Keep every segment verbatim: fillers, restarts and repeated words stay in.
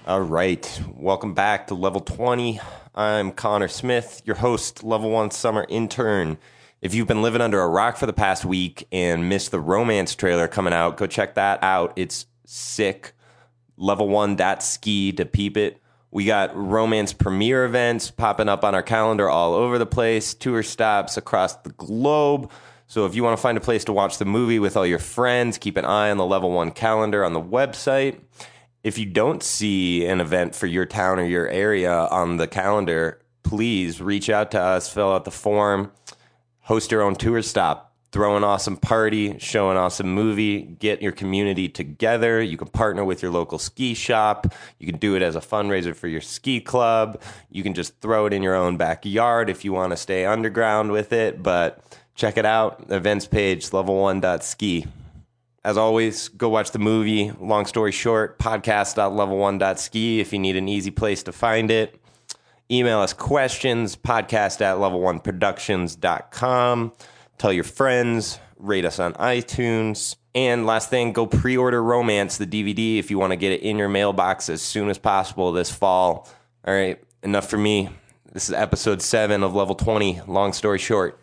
All right. Welcome back to Level twenty. I'm Connor Smith, your host, Level one Summer Intern. If you've been living under a rock for the past week and missed the Romance trailer coming out, go check that out. It's sick. level one dot ski to peep it. We got Romance premiere events popping up on our calendar all over the place, tour stops across the globe. So if you want to find a place to watch the movie with all your friends, keep an eye on the Level one calendar on the website. If you don't see an event for your town or your area on the calendar, please reach out to us, fill out the form, host your own tour stop, throw an awesome party, show an awesome movie, get your community together. You can partner with your local ski shop. You can do it as a fundraiser for your ski club. You can just throw it in your own backyard if you want to stay underground with it. But check it out, events page, level one dot ski. As always, go watch the movie. Long story short, podcast dot level one dot ski if you need an easy place to find it. Email us questions, podcast at level one productions dot com. Tell your friends, rate us on iTunes. And last thing, go pre-order Romance, the D V D, if you want to get it in your mailbox as soon as possible this fall. All right, enough for me. This is episode seven of Level twenty, Long Story Short.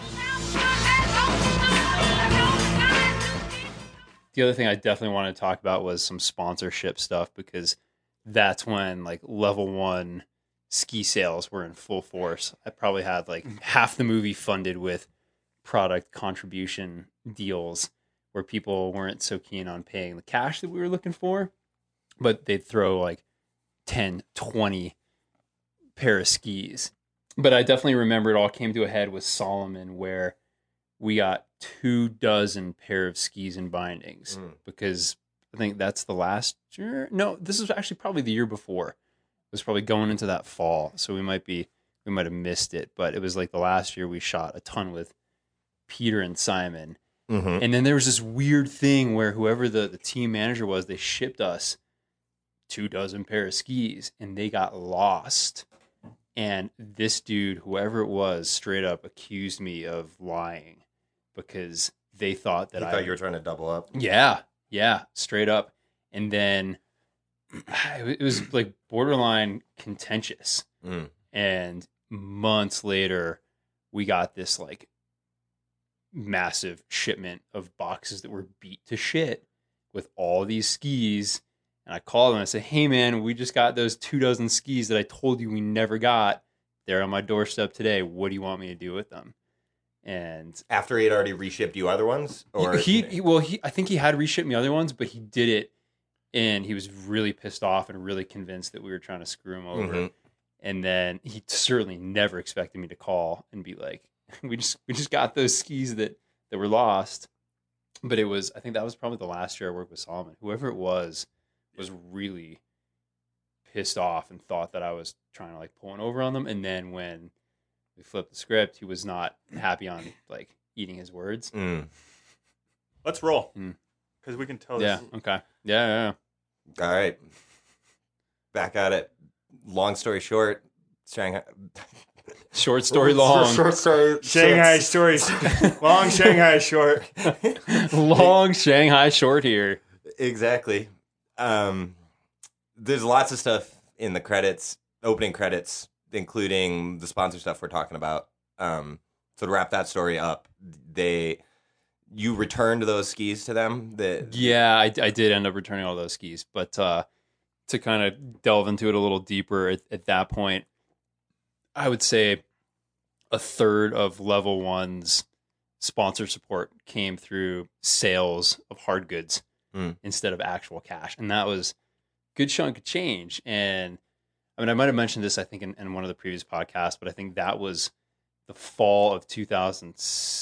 The other thing I definitely wanted to talk about was some sponsorship stuff, because that's when like level one ski sales were in full force. I probably had like half the movie funded with product contribution deals where people weren't so keen on paying the cash that we were looking for, but they'd throw like ten, twenty pair of skis. But I definitely remember it all came to a head with Solomon, where we got two dozen pair of skis and bindings, mm. because I think that's the last year. No, this is actually probably the year before. It was probably going into that fall. So we might be, we might have missed it, but it was like the last year we shot a ton with Peter and Simon. Mm-hmm. And then there was this weird thing where whoever the, the team manager was, they shipped us two dozen pair of skis and they got lost. And this dude, whoever it was, straight up accused me of lying, because they thought that I I thought you were trying to double up. Yeah, yeah, straight up. And then it was like borderline contentious. Mm. And months later, we got this like massive shipment of boxes that were beat to shit with all these skis. And I called them and I said, hey man, we just got those two dozen skis that I told you we never got. They're on my doorstep today. What do you want me to do with them? And after he had already reshipped you other ones, or he, he well, he I think he had reshipped me other ones, but he did it, and he was really pissed off and really convinced that we were trying to screw him over. Mm-hmm. And then he certainly never expected me to call and be like, "We just we just got those skis that that were lost." But it was, I think that was probably the last year I worked with Solomon. Whoever it was was really pissed off and thought that I was trying to like pulling over on them. And then when we flipped the script, he was not happy on like eating his words. Mm. Let's roll, because mm. we can tell. Yeah. This. Okay. Yeah, yeah. Yeah. All right. Back at it. Long story short, Shanghai. Short story long. Short story. Shanghai stories. Long Shanghai short. Long Shanghai short here. Exactly. Um, there's lots of stuff in the credits, opening credits, including the sponsor stuff we're talking about. Um, so to wrap that story up, they, you returned those skis to them? The, yeah, I, I did end up returning all those skis. But uh, to kind of delve into it a little deeper, at, at that point, I would say a third of Level One's sponsor support came through sales of hard goods mm. instead of actual cash. And that was a good chunk of change. And I mean, I might have mentioned this, I think, in, in one of the previous podcasts, but I think that was the fall of two thousand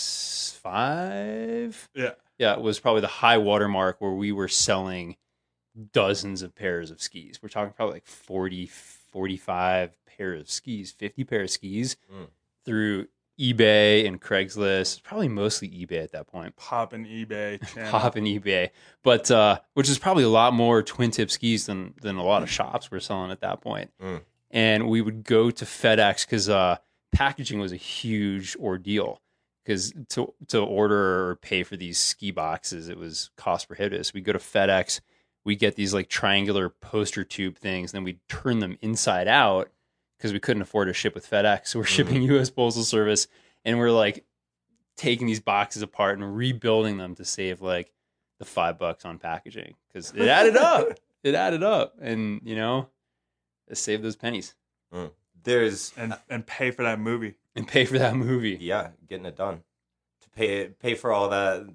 five. Yeah. Yeah, it was probably the high watermark where we were selling dozens of pairs of skis. We're talking probably like forty, forty-five pairs of skis, fifty pair of skis mm. through eBay and Craigslist, probably mostly eBay at that point. Pop and eBay. Pop and eBay. But, uh, which is probably a lot more twin tip skis than, than a lot of shops were selling at that point. Mm. And we would go to FedEx because uh, packaging was a huge ordeal. Because to to order or pay for these ski boxes, it was cost prohibitive. So we go to FedEx, we get these like triangular poster tube things, and then we turn them inside out because we couldn't afford to ship with FedEx. So we're shipping Mm. U S Postal Service, and we're like taking these boxes apart and rebuilding them to save like the five bucks on packaging because it added up. It added up, and you know, it saved those pennies Mm. There's and and pay for that movie. and pay for that movie. yeah, getting it done to pay pay for all that,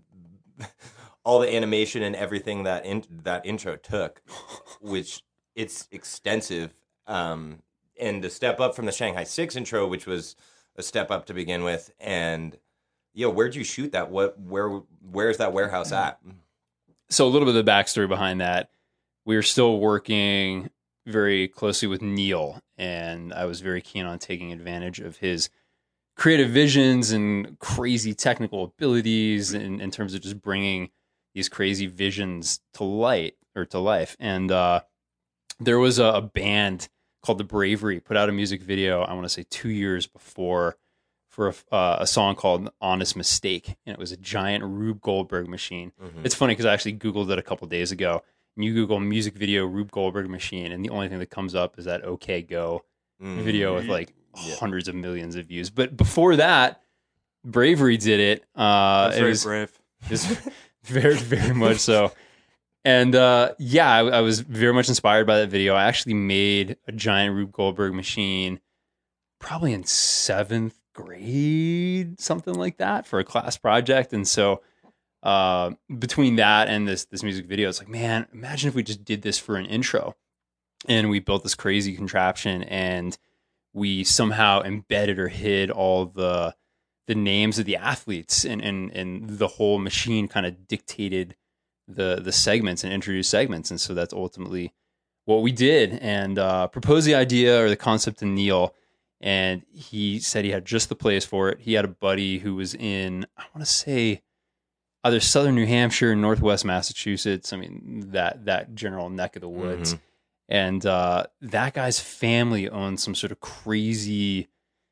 all the animation and everything that in, that intro took, which it's extensive. Um, and to step up from the Shanghai Six intro, which was a step up to begin with, and yo, where'd you shoot that? What where where's that warehouse at? So a little bit of the backstory behind that. We were still working very closely with Neil, and I was very keen on taking advantage of his creative visions and crazy technical abilities in, in terms of just bringing these crazy visions to light or to life. And uh, there was a, a band called The Bravery put out a music video, I want to say two years before, for a, uh, a song called Honest Mistake. And it was a giant Rube Goldberg machine. Mhm. It's funny because I actually Googled it a couple days ago. And you Google music video Rube Goldberg machine, and the only thing that comes up is that OK Go Mm. video with like Yeah. hundreds of millions of views. But before that, Bravery did it. Uh, That's it very was, brave. it was very, very much so. And uh, yeah, I, I was very much inspired by that video. I actually made a giant Rube Goldberg machine probably in seventh grade, something like that, for a class project. And so uh, between that and this this music video, it's like, man, imagine if we just did this for an intro. And we built this crazy contraption, and we somehow embedded or hid all the the names of the athletes, and and, and the whole machine kind of dictated the the segments and introduced segments. And so that's ultimately what we did, and uh, proposed the idea or the concept to Neil. And he said he had just the place for it. He had a buddy who was in, I want to say, either southern New Hampshire, northwest Massachusetts. I mean, that that general neck of the woods. Mhm. And uh, that guy's family owned some sort of crazy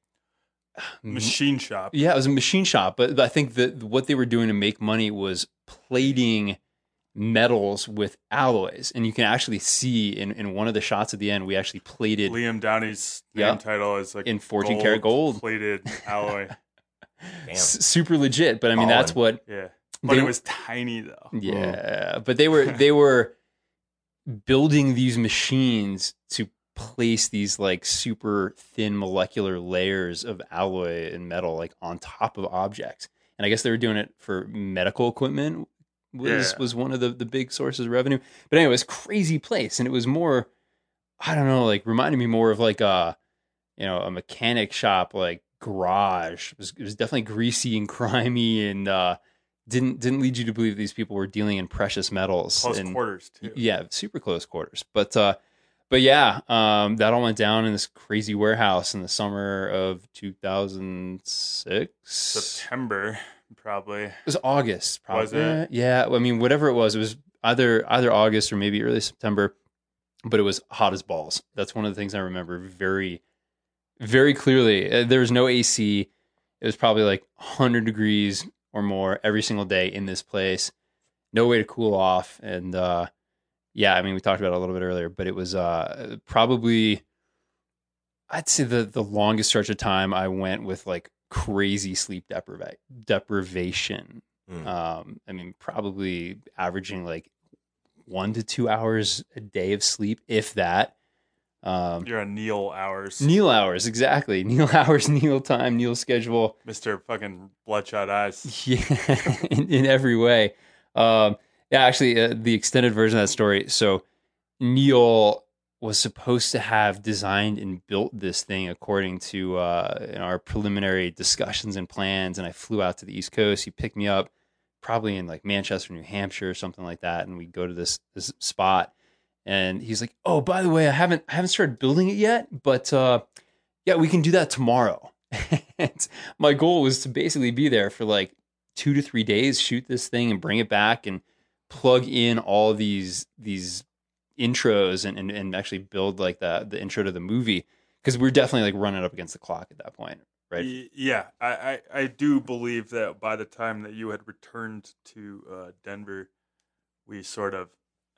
Machine shop. Yeah, it was a machine shop. But I think that what they were doing to make money was plating metals with alloys. And you can actually see in, in one of the shots at the end, we actually plated Liam Downey's Yeah. name title is like in fourteen karat gold. plated alloy. Damn. S- super legit. But I mean, that's what. Yeah, but They- it was tiny though. Yeah, but they were they were building these machines to place these like super thin molecular layers of alloy and metal like on top of objects. And I guess they were doing it for medical equipment was Yeah. was one of the the big sources of revenue. But anyway, it was a crazy place, and it was more, I don't know, like reminded me more of like a you know a mechanic shop, like garage. It was it was definitely greasy and grimy, and uh didn't didn't lead you to believe these people were dealing in precious metals. Close and, quarters too. Yeah, super close quarters. But uh, but yeah, um, that all went down in this crazy warehouse in the summer of two thousand six. September probably. It was August, probably. Was it? Yeah, I mean, whatever it was, it was either either August or maybe early September. But it was hot as balls. That's one of the things I remember very, very clearly. Uh, There was no A C. It was probably like one hundred degrees or more every single day in this place. No way to cool off. And uh, yeah, I mean, we talked about it a little bit earlier, but it was uh, probably, I'd say the the longest stretch of time I went with like crazy sleep depriva- deprivation. Mm. Um, I mean, probably averaging like one to two hours a day of sleep, if that. Um, You're on Neil hours, Neil hours, exactly. Neil hours, Neil time, Neil schedule. Mister Fucking Bloodshot Eyes. Yeah, in, in every way. Um, yeah, actually, uh, the extended version of that story. So Neil was supposed to have designed and built this thing according to uh, in our preliminary discussions and plans. And I flew out to the East Coast. He picked me up, probably in like Manchester, New Hampshire, or something like that. And we go to this this spot. And he's like, "Oh, by the way, I haven't I haven't started building it yet, but uh, yeah, we can do that tomorrow." And my goal was to basically be there for like two to three days, shoot this thing, and bring it back, and plug in all these these intros, and and, and actually build like the the intro to the movie, because we we're definitely like running up against the clock at that point, right? Y- Yeah, I, I, I do believe that by the time that you had returned to uh, Denver, we sort of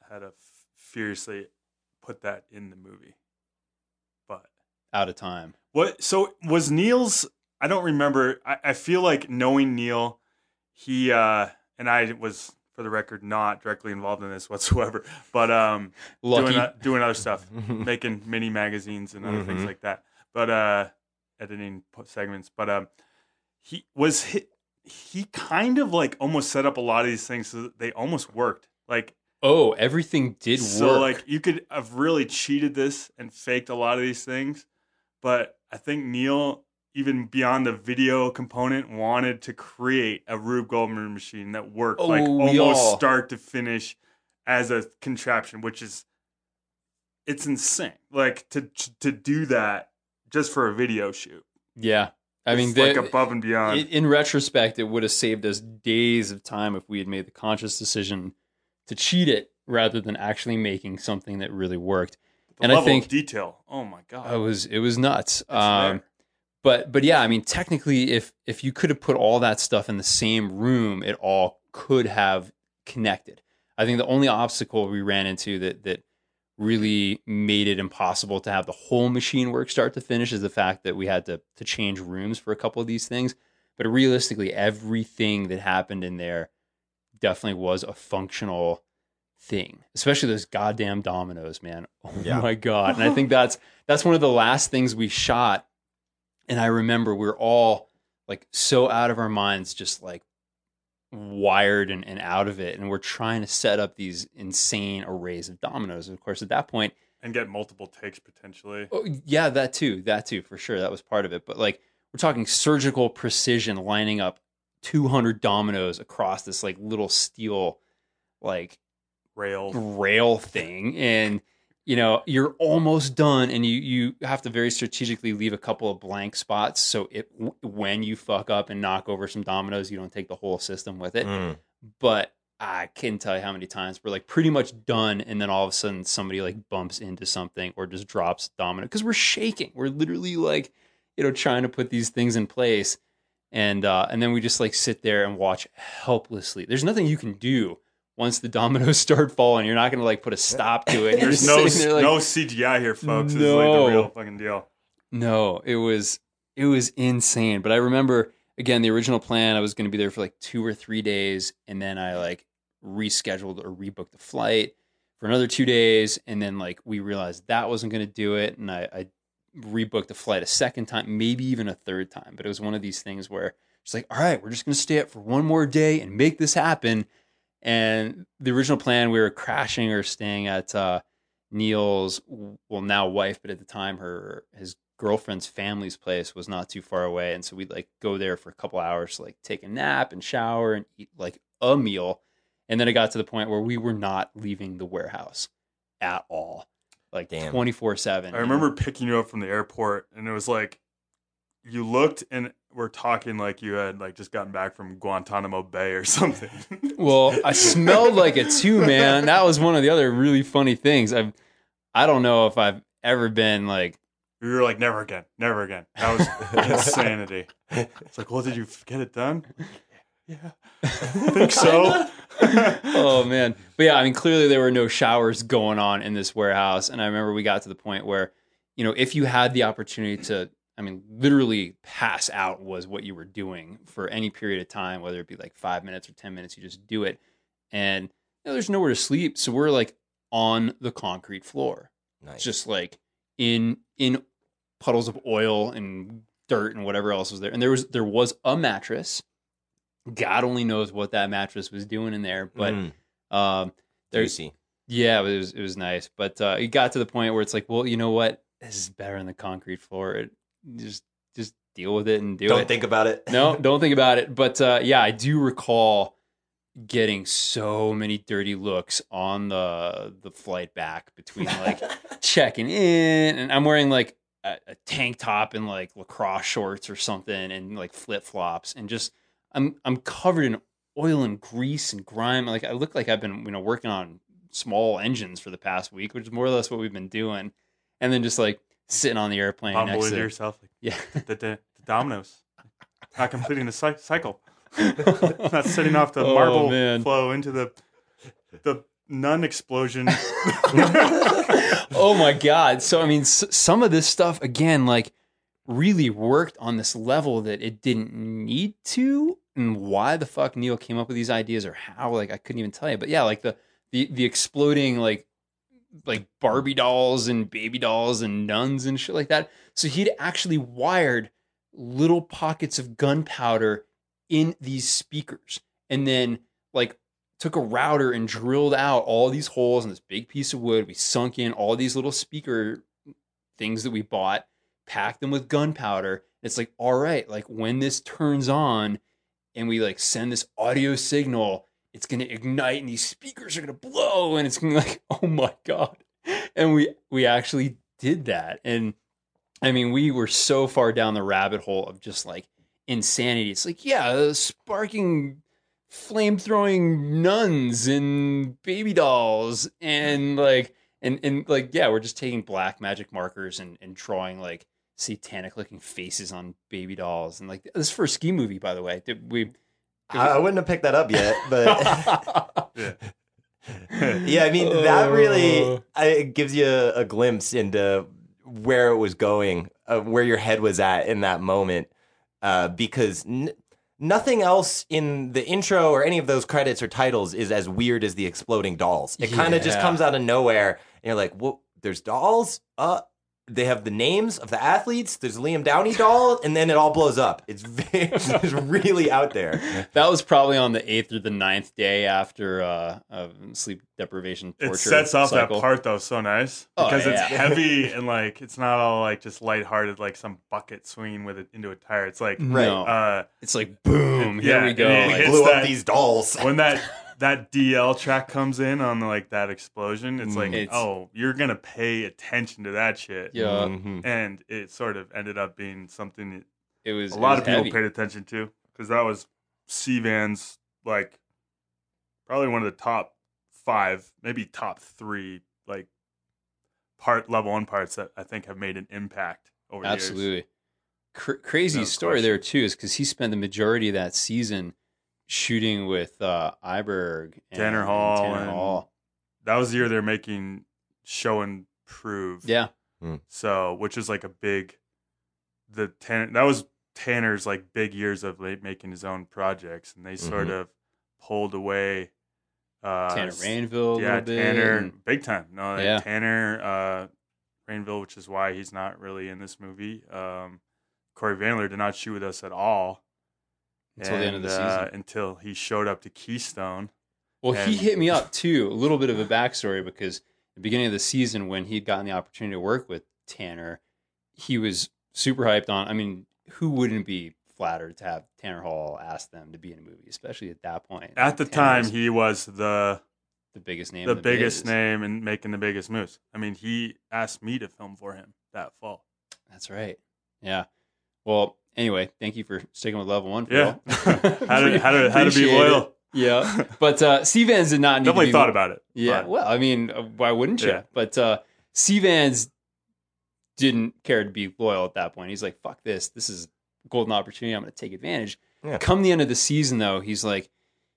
had to f- furiously put that in the movie. But Out of time. what? So was Neil's? I don't remember. I, I feel like knowing Neil, he uh, and I was, for the record, not directly involved in this whatsoever. But um, Lucky. doing uh, doing other stuff, making mini magazines and other things Mhm. like that. But uh, editing po- segments. But um, he was he, he kind of like almost set up a lot of these things so that they almost worked. Like Oh, everything did so, work. like you could have really cheated this and faked a lot of these things. But I think Neil, even beyond the video component, wanted to create a Rube Goldberg machine that worked like Oh, we almost all- start to finish as a contraption, which is it's insane. Like to to do that just for a video shoot. yeah. I mean, It's like the- above and beyond. in, in retrospect, it would have saved us days of time if we had made the conscious decision to cheat it rather than actually making something that really worked. the and I level think- of detail. Oh my god. It was it was nuts. It's Um, there. but but yeah, I mean, technically, if if you could have put all that stuff in the same room, it all could have connected. I think the only obstacle we ran into that that really made it impossible to have the whole machine work start to finish is the fact that we had to to change rooms for a couple of these things. But realistically, everything that happened in there definitely was a functional thing, especially those goddamn dominoes, man. Oh Yeah. my god. And I think that's that's one of the last things we shot. And I remember we were all like so out of our minds, just like wired and, and out of it. And we're trying to set up these insane arrays of dominoes. And of course, at that point, And get multiple takes potentially. oh, yeah, that too, that too, for sure. That was part of it. But like, we're talking surgical precision, lining up two hundred dominoes across this like little steel, like Rails. rail thing. And, you know, you're almost done and you, you have to very strategically leave a couple of blank spots. So it, when you fuck up and knock over some dominoes, you don't take the whole system with it. Mm. But I can't tell you how many times we're like pretty much done, and then all of a sudden somebody like bumps into something or just drops domino because we're shaking. We're literally like, you know, trying to put these things in place, and uh, and then we just like sit there and watch helplessly. There's nothing you can do once the dominoes start falling. You're not going to like put a stop to it. You're There's just no sitting there like, no C G I here, folks. It's like No. the real fucking deal. No, it was it was insane. But I remember again the original plan. I was going to be there for like two or three days, and then I like rescheduled or rebooked the flight for another two days, and then like we realized that wasn't going to do it, and I, I rebooked the flight a second time, maybe even a third time. But it was one of these things where it's like, all right, we're just going to stay up for one more day and make this happen. And the original plan, we were crashing or staying at uh, Neil's, well, now wife, but at the time her his girlfriend's family's place was not too far away, and so we'd like go there for a couple hours to like take a nap and shower and eat like a meal. And then it got to the point where we were not leaving the warehouse at all, like Damn. twenty-four seven. I remember picking you up from the airport, and it was like you looked and we're talking like you had like just gotten back from Guantanamo Bay or something. Well, I smelled like it too, man. That was one of the other really funny things. I've, I don't know if I've ever been like, We were like, never again, never again. That was insanity. It's like, well, did you get it done? Yeah, I think so. oh man. But yeah, I mean, clearly there were no showers going on in this warehouse. And I remember we got to the point where, you know, if you had the opportunity to, I mean, literally pass out was what you were doing for any period of time, whether it be like five minutes or ten minutes, you just do it. And you know, there's nowhere to sleep. So we're like on the concrete floor, Nice. just like in, in puddles of oil and dirt and whatever else was there. And there was, there was a mattress. God only knows what that mattress was doing in there, but Mm. um, there's Juicy. yeah, it was it was nice. But uh, it got to the point where it's like, well, you know what? This is better than the concrete floor. It, just just deal with it and do Don't it. think about it. no, don't think about it. But uh, yeah, I do recall getting so many dirty looks on the the flight back between like checking in, and I'm wearing like a, a tank top and like lacrosse shorts or something, and like flip flops, and just I'm I'm covered in oil and grease and grime. Like I look like I've been you know working on small engines for the past week, which is more or less what we've been doing, and then just like sitting on the airplane Humble next into to yourself, like yeah. the, the, the dominoes, not completing the cy- cycle, not setting off the Oh, marble man. flow into the the nun explosion. Oh my God. So, I mean, s- some of this stuff, again, like really worked on this level that it didn't need to. And why the fuck Neil came up with these ideas or how, like, I couldn't even tell you. But yeah, like the, the, the exploding, like, like Barbie dolls and baby dolls and nuns and shit like that. So he'd actually wired little pockets of gunpowder in these speakers and then like took a router and drilled out all these holes in this big piece of wood. We sunk in all these little speaker things that we bought, packed them with gunpowder. It's like, all right, like when this turns on and we like send this audio signal, it's going to ignite and these speakers are going to blow and it's going to be like, oh my God. And we, we actually did that. And I mean, we were so far down the rabbit hole of just like insanity. It's like, yeah, uh, sparking, flame throwing nuns and baby dolls and like, and, and like, yeah, we're just taking black magic markers and, and drawing like satanic looking faces on baby dolls. And like, this is for a ski movie, by the way. Did we, I, I wouldn't have picked that up yet, but Yeah. yeah, I mean, that really Oh. uh, it gives you a, a glimpse into where it was going, uh, where your head was at in that moment, uh, because n- nothing else in the intro or any of those credits or titles is as weird as the exploding dolls. It kind of just Yeah. comes out of nowhere, and you're like, "Well, there's dolls? Uh, they have the names of the athletes. There's a Liam Downey doll, and then it all blows up. It's very, it's really out there." That was probably on the eighth or the ninth day after uh, uh, sleep deprivation torture. It sets off cycle. that part though so nice Oh, because it's yeah. heavy and like it's not all like just lighthearted like some bucket swinging with it into a tire. It's like Right. No. uh, It's like boom, here Yeah, we go. and it Like, hits Blew that- up these dolls. when that that D L track comes in on like that explosion. It's like It's- oh, you're gonna pay attention to that shit. yeah, Mhm. And it sort of ended up being something that it was a it lot was of people heavy. paid attention to because that was C-Van's like probably one of the top five, maybe top three, like part level one parts that I think have made an impact over the years. Absolutely. Cr- crazy No story question. there too is because he spent the majority of that season shooting with uh, Iberg and Tanner and Hall Tanner and- Hall. That was the year they're making Show and Prove. Yeah, So, which is like a big, the Tanner, that was Tanner's like big years of like making his own projects, and they sort Mhm. of pulled away. Uh, Tanner s- Rainville. A yeah, little bit, Tanner, and- big time. No, like Yeah. Tanner uh, Rainville, which is why he's not really in this movie. Um, Corey Vandler did not shoot with us at all Until the end of the and, uh, season. until he showed up to Keystone. Well, he and- hit me up too. A little bit of a backstory because at the beginning of the season, when he'd gotten the opportunity to work with Tanner, he was super hyped on. I mean, who wouldn't be flattered to have Tanner Hall ask them to be in a movie, especially at that point? At the Tanner time, was he was the the biggest name, the in the biggest biz. name and making the biggest moves. I mean, he asked me to film for him that fall. That's right. Yeah. Well, anyway, thank you for sticking with level one. Yeah, Phil. how to how to how to be Appreciate loyal. it. Yeah, but uh, C-Vans did not need Definitely to be thought about it. Yeah, but- well, I mean, uh, why wouldn't you? Yeah. But uh, C-Vans didn't care to be loyal at that point. He's like, fuck this. This is a golden opportunity. I'm going to take advantage. Yeah. Come the end of the season, though, he's like,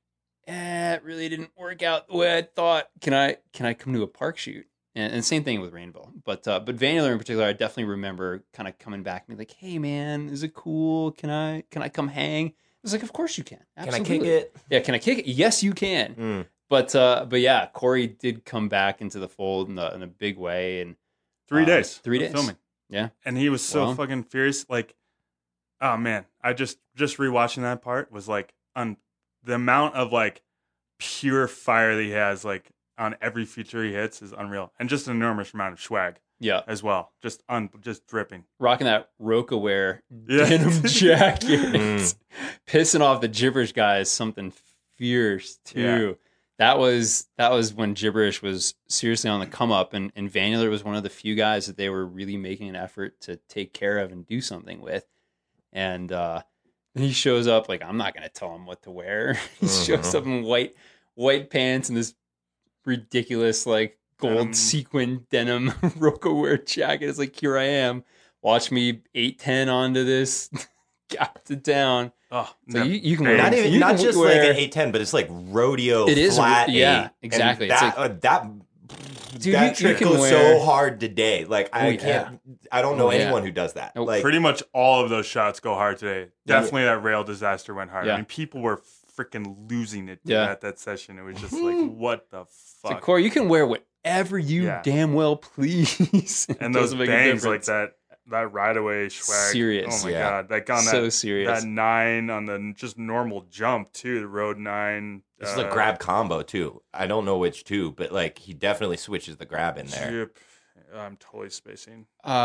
eh, it really didn't work out the way I thought. Can I can I come to a park shoot? And, and same thing with Rainbow. But uh, but Vanilla in particular, I definitely remember kind of coming back and be like, hey, man, is it cool? Can I can I come hang? I was like, of course you can. Can I Absolutely. kick it? Yeah, can I kick it? Yes, you can. Mm. But uh, but yeah, Corey did come back into the fold in, the, in a big way, and Three Uh, days. three of days. filming. Yeah. And he was so Wow. fucking fierce. Like, oh man, I just just rewatching that part was like on the amount of like pure fire that he has like on every feature he hits is unreal, and just an enormous amount of swag yeah, as well. Just un just dripping. rocking that Roca-Wear Yeah. denim jacket, Mm. pissing off the gibberish guys, something fierce too. That was that was when gibberish was seriously on the come up, and and Vanilla was one of the few guys that they were really making an effort to take care of and do something with. And uh, he shows up like, I'm not going to tell him what to wear. he Mhm. shows up in white white pants and this ridiculous like gold Denim. sequin denim Roca-Wear jacket. It's like, here I am. Watch me eight ten onto this gapped it down. Oh, So no. you, you can Not Not even you not can just wear, like an eight ten, but it's like rodeo It is a- flat yeah, eight. exactly. And It's that like- uh, that Dude, that you- you trick can goes wear- so hard today. Like I Oh, yeah. can't. I don't know Oh, yeah. anyone who does that. Nope. Like Pretty much all of those shots go hard today. Definitely that rail disaster went hard. Yeah. I mean, people were freaking losing it Yeah. at that session. It was just like, what the fuck? So Corey, you can wear whatever you Yeah. damn well please. It And those doesn't make a bangs like difference. that, that ride away swag. Serious. Oh my Yeah. god, like on So that serious. that nine on the just normal jump too, the road nine. This is uh, a grab combo too. I don't know which two, but like he definitely switches the grab in there. Jip. I'm totally spacing.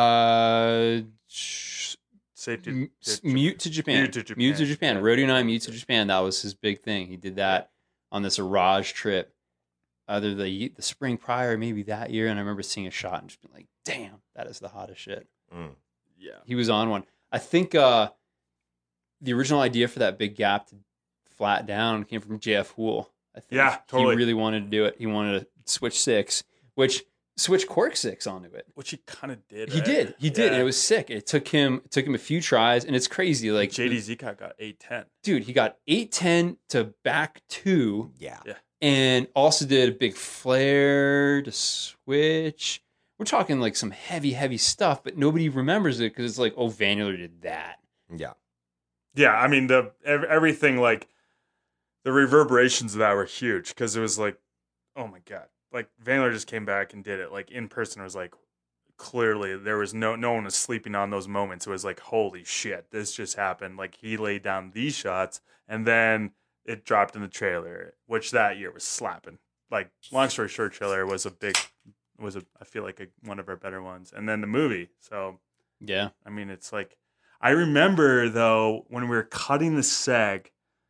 Uh, sh- Safety. m- s- Jip- mute to Japan. Mute to Japan. Mute to Japan. Yeah. Rodeo nine, mute to Japan. That was his big thing. He did that on this Araj trip, either the the spring prior, maybe that year. And I remember seeing a shot and just being like, "Damn, that is the hottest shit." Mm. Yeah. He was on one. I think uh, the original idea for that big gap to flat down came from J F Hoole. I think Yeah, totally. he really wanted to do it. He wanted to switch six, which switch cork six onto it. Which he kind of did. He right? did. He did, Yeah. and it was sick. It took him it took him a few tries, and it's crazy. Like J D Zekat got eight ten. dude, he got eight ten to back two, Yeah. and also did a big flare to switch. We're talking like some heavy, heavy stuff, but nobody remembers it because it's like, oh, Vanderler did that. Yeah. Yeah, I mean the ev- everything like the reverberations of that were huge because it was like, oh my god, like Vandler just came back and did it like in person. It was like clearly there was no no one was sleeping on those moments. It was like holy shit, this just happened. Like he laid down these shots and then it dropped in the trailer, which that year was slapping. Like long story short, trailer was a big was a I feel like a, one of our better ones, and then the movie. So Yeah. I mean, it's like I remember though when we were cutting the seg,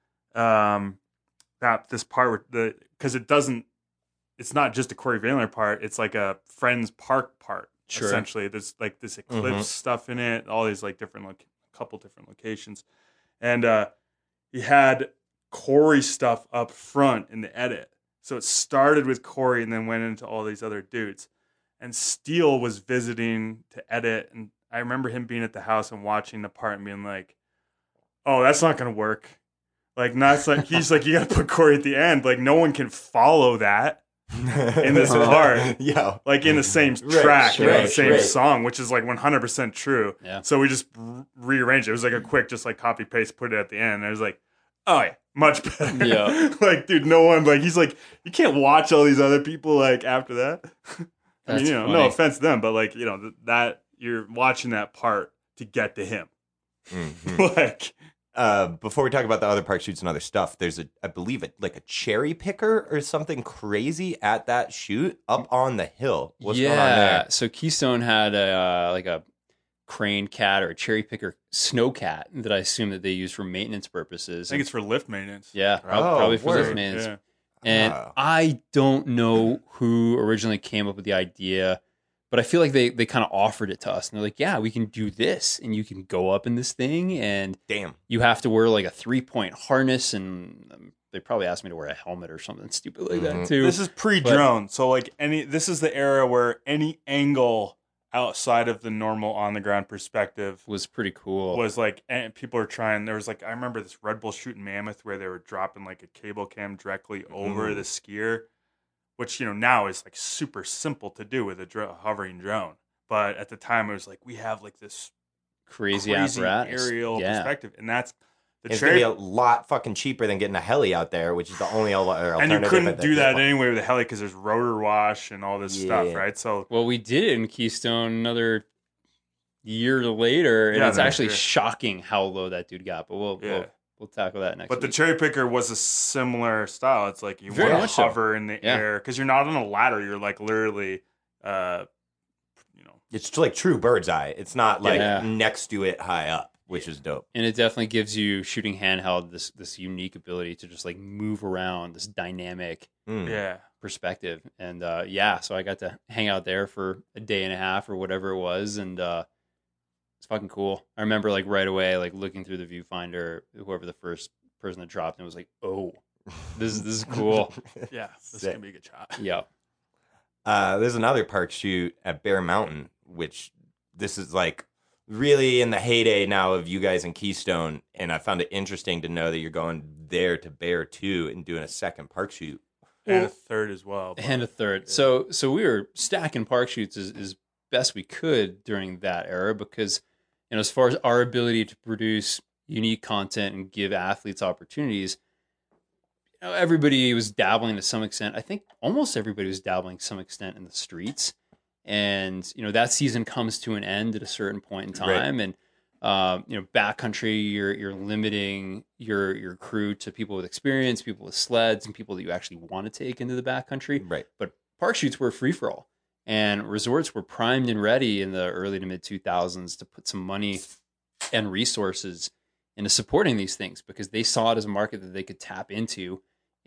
um, that this part where the because it doesn't, it's not just a Corey Vandler part. It's like a Friends Park part. Sure. Essentially, there's like this eclipse Mhm. stuff in it. All these like different, like couple different locations, and uh, he had Corey stuff up front in the edit. So it started with Corey and then went into all these other dudes. And Steele was visiting to edit, and I remember him being at the house and watching the part and being like, "Oh, that's not gonna work." Like, not like he's like, "You gotta put Corey at the end. Like, no one can follow that in this part. Yeah. Like in the same Right, track, sure, in the same right. song, which is like one hundred percent true." Yeah. So we just re- rearranged it. It was like a quick, just like copy paste, put it at the end. And I was like, "Oh yeah, much better." Yeah. Like, dude, no one like he's like, you can't watch all these other people like after that. I That's mean, you know, funny. no offense to them, but like, you know, th- that you're watching that part to get to him. Mhm. Like, Uh, before we talk about the other park shoots and other stuff, there's a, I believe it like a cherry picker or something crazy at that shoot up on the hill. What's yeah. going on there? So Keystone had a uh, like a crane cat or a cherry picker snow cat that I assume that they use for maintenance purposes. I think it's for lift maintenance. yeah, prob- Oh, probably for word. lift maintenance. Yeah. And Oh. I don't know who originally came up with the idea, but I feel like they, they kind of offered it to us. And they're like, yeah, we can do this. And you can go up in this thing. And Damn. you have to wear like a three point harness. And um, they probably asked me to wear a helmet or something stupid like Mhm. that, too. This is pre-drone, so like any this is the era where any angle outside of the normal on the ground perspective was pretty cool. was like, and people are trying. There was like, I remember this Red Bull shooting Mammoth where they were dropping like a cable cam directly over Mhm. the skier, which you know now is like super simple to do with a dro- hovering drone. But at the time, it was like we have like this crazy, crazy apparatus. aerial yeah. perspective, and that's the It's cherry. gonna be a lot fucking cheaper than getting a heli out there, which is the only al- alternative. And you at couldn't do this that point. anyway with a heli because there's rotor wash and all this stuff, Yeah. right? So Well, we did it in Keystone another year later, and Yeah, it's that's actually true. shocking how low that dude got. But we'll Yeah. we'll, we'll tackle that next But the week. cherry picker was a similar style. It's like you Very want much to so. hover in the Yeah. air because you're not on a ladder. You're like literally, uh, you know, It's like true bird's eye. It's not like Yeah. next to it high up, which is dope. And it definitely gives you shooting handheld this this unique ability to just like move around, this dynamic Mm. yeah. perspective. And uh, yeah, so I got to hang out there for a day and a half or whatever it was, and uh, it's fucking cool. I remember like right away, like looking through the viewfinder, whoever the first person that dropped, and it was like, oh, this is this is cool. Yeah, this Sick. can be a good shot. Yeah, Uh, there's another park shoot at Bear Mountain, which this is like really in the heyday now of you guys in Keystone, and I found it interesting to know that you're going there to Bear two and doing a second park shoot. And Well, a third as well. but- And a third. Yeah. So so we were stacking park shoots as, as best we could during that era because, you know, as far as our ability to produce unique content and give athletes opportunities, you know, everybody was dabbling to some extent. I think almost everybody was dabbling to some extent in the streets. And, you know, that season comes to an end at a certain point in time. Right. And, um, you know, backcountry, you're you're limiting your your crew to people with experience, people with sleds, and people that you actually want to take into the backcountry. Right. But park shoots were free for all, and resorts were primed and ready in the early to mid two thousands to put some money and resources into supporting these things because they saw it as a market that they could tap into,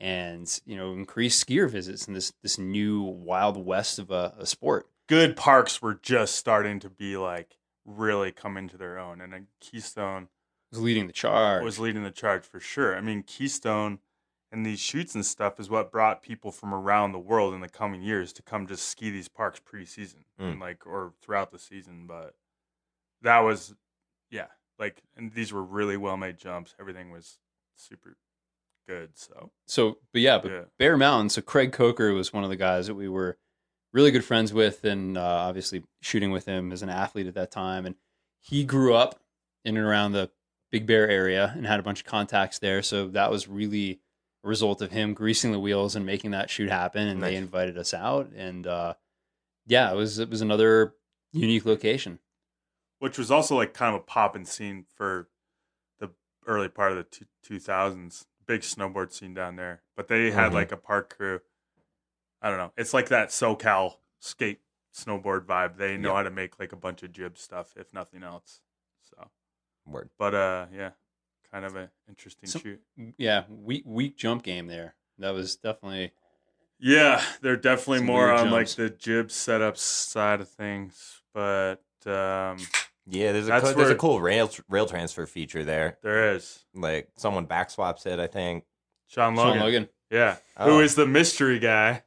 and you know, increase skier visits in this this new wild west of a, a sport. Good parks were just starting to be like really come into their own, and then Keystone It was leading the charge. was leading the charge for sure. I mean, Keystone and these shoots and stuff is what brought people from around the world in the coming years to come just ski these parks pre-season Mm. and like or throughout the season. But that was, yeah, like, and these were really well made jumps. Everything was super good. So So, but yeah, but Yeah. Bear Mountain. So Craig Coker was one of the guys that we were really good friends with, and uh, obviously shooting with him as an athlete at that time. And he grew up in and around the Big Bear area and had a bunch of contacts there. So that was really a result of him greasing the wheels and making that shoot happen. And they Nice. invited us out, and uh, yeah, it was it was another unique location. which was also like kind of a poppin' scene for the early part of the two- 2000s. Big snowboard scene down there. But they had Mhm. like a park crew. I don't know. It's like that SoCal skate snowboard vibe. They know Yeah. how to make like a bunch of jib stuff, if nothing else. So, Word. but uh, yeah, kind of an interesting So- shoot. Yeah, weak weak jump game there. That was definitely Yeah, they're definitely Some more weird on like jumps. the jib setup side of things, but um, Yeah, there's a That's co- there's a where- cool rail rail transfer feature there. there is Like someone back swaps it, I think. Sean Logan. Sean Logan. Yeah. Oh. Who is the mystery guy?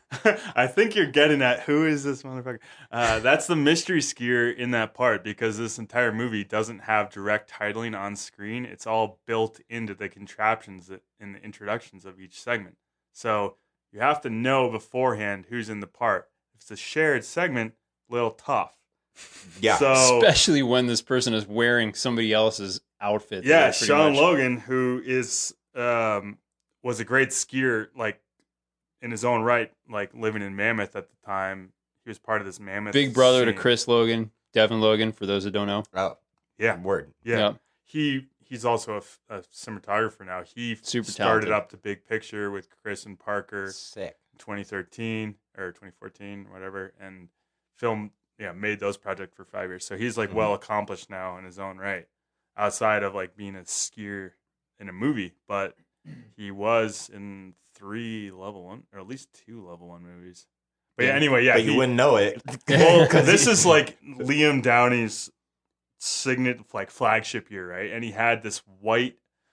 I think you're getting at who is this motherfucker? Uh, that's the mystery skier in that part because this entire movie doesn't have direct titling on screen. It's all built into the contraptions that, in the introductions of each segment. So you have to know beforehand who's in the part. If it's a shared segment, little tough. Yeah. So Especially when this person is wearing somebody else's outfit. that yeah, they're pretty Sean much- Logan, who is um, was a great skier, like in his own right, like living in Mammoth at the time. He was part of this Mammoth. Big brother to scene. Chris Logan, Devin Logan, for those that don't know. Oh, Yeah, word. yeah. Yeah. He he's also a, f- a cinematographer now. He Super started talented. up the Big Picture with Chris and Parker Sick. in twenty thirteen or twenty fourteen, whatever, and filmed. Yeah, made those projects for five years. So he's like Mhm. well accomplished now in his own right, outside of like being a skier in a movie. But he was in three level one, or at least two level one movies. But yeah, Yeah, anyway, yeah, but you he- wouldn't know it. well, 'Cause this he- is like Liam Downey's signet, like flagship year, right? And he had this white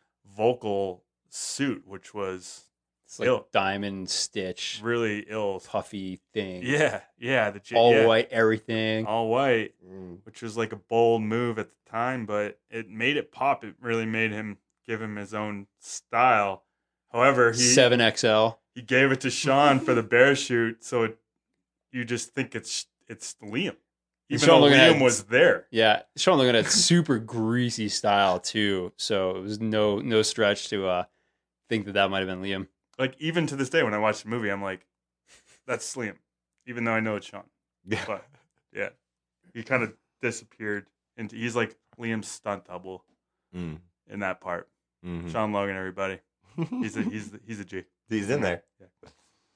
vocal suit, which was It's like Ill. diamond stitch, really ill. puffy thing. Yeah, yeah, the j- All yeah, white, everything. all white, Mm. which was like a bold move at the time, but it made it pop. It really made him give him his own style. However, he seven X L. he gave it to Sean for the bear shoot, so it, you just think it's it's Liam, even Sean though Logan Liam had- was there. Yeah. Sean Logan had super greasy style too. So it was no no stretch to uh, think that that might have been Liam. Like even to this day, when I watch the movie, I'm like, that's Liam, even though I know it's Sean. Yeah. But yeah, he kind of disappeared into. He's like Liam's stunt double Mm. in that part. Mhm. Sean Logan, everybody, he's a he's he's a G. He's in there. Yeah.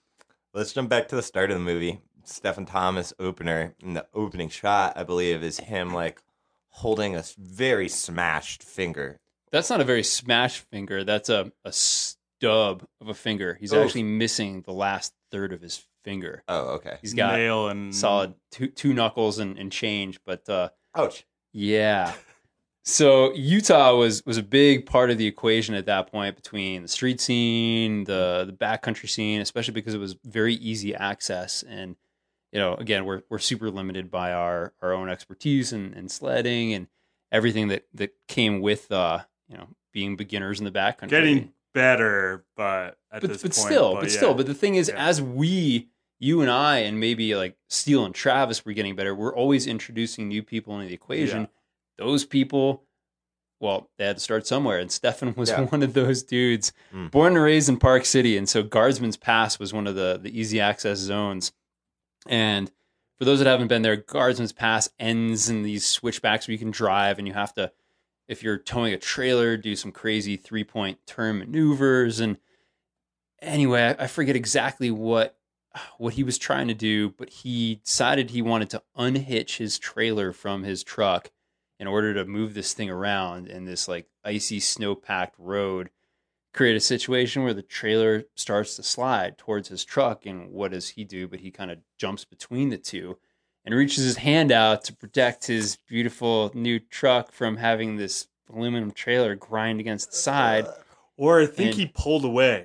Let's jump back to the start of the movie. Stephen Thomas opener, and the opening shot, I believe, is him like holding a very smashed finger. That's not a very smashed finger. That's a, a stub of a finger. He's Oh. actually missing the last third of his finger. Oh, okay. He's got nail and solid two two knuckles and, and change. But uh, Ouch. yeah. So Utah was was a big part of the equation at that point between the street scene, the the backcountry scene, especially because it was very easy access. And you know, again, we're we're super limited by our our own expertise and, and sledding and everything that that came with uh, you know, being beginners in the backcountry. Getting better, but at but this but point, still, but but yeah. still, but the thing is, Yeah. as we, you and I, and maybe like Steele and Travis were getting better, we're always introducing new people into the equation. Yeah. Those people, well, they had to start somewhere, and Stefan was Yeah. one of those dudes. Mm. Born and raised in Park City, and so Guardsman's Pass was one of the the easy access zones. And for those that haven't been there, Guardsman's Pass ends in these switchbacks where you can drive, and you have to, if you're towing a trailer, do some crazy three point turn maneuvers. And anyway, I, I forget exactly what what he was trying to do, but he decided he wanted to unhitch his trailer from his truck in order to move this thing around in this like icy snow-packed road, create a situation where the trailer starts to slide towards his truck. And what does he do? But he kind of jumps between the two and reaches his hand out to protect his beautiful new truck from having this aluminum trailer grind against the side. Or I think And- he pulled away.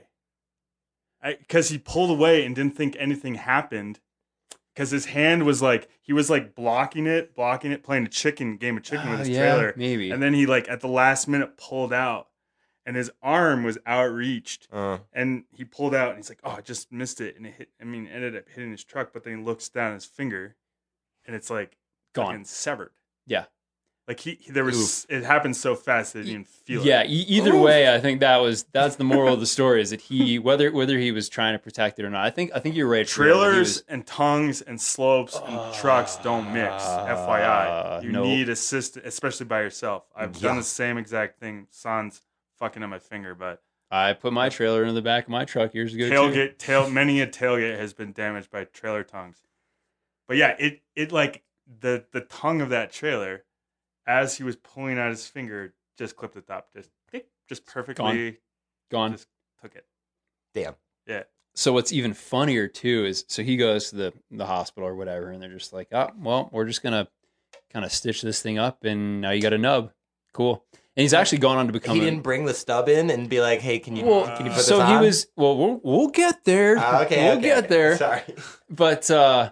Because he pulled away and didn't think anything happened. Because his hand was like, he was like blocking it, blocking it, playing a chicken game of chicken with Oh, his yeah, trailer. maybe. And then he like at the last minute pulled out. And his arm was outreached. Uh, And he pulled out and he's like, oh, I just missed it. And it hit, I mean, ended up hitting his truck. But then he looks down at his finger and it's like Gone. fucking severed. Yeah. Like he, he there was, it happened so fast that he didn't feel Yeah, it. e- either way, I think that was that's the moral of the story is that he whether whether he was trying to protect it or not. I think I think you're right. Fredo, that he Trailers was- and tongues and slopes and trucks don't mix. F Y I. You nope. need assistance, especially by yourself. I've done Yeah. the same exact thing. Sans fucking on my finger, but I put my trailer in the back of my truck years ago too. tailgate, tail, many a tailgate has been damaged by trailer tongues. But yeah, it it like the the tongue of that trailer, as he was pulling out his finger, just clipped the top, just just perfectly, Gone. just took it. damn. Yeah. So what's even funnier too is so he goes to the the hospital or whatever, and they're just like, oh well, we're just gonna kind of stitch this thing up, and now you got a nub. Cool. And he's actually gone on to become. He a, didn't bring the stub in and be like, "Hey, can you Well, can you put so this he on?" was. Well, we'll we'll get there. Ah, okay, we'll okay, get okay. there. Sorry. But uh,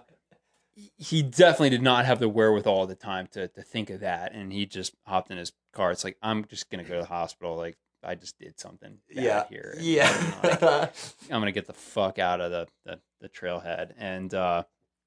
he definitely did not have the wherewithal at the time to to think of that, and he just hopped in his car. It's like, I'm just gonna go to the hospital. Like I just did something bad Yeah, here. And, yeah. you know, like, I'm gonna get the fuck out of the the, the trailhead. And uh,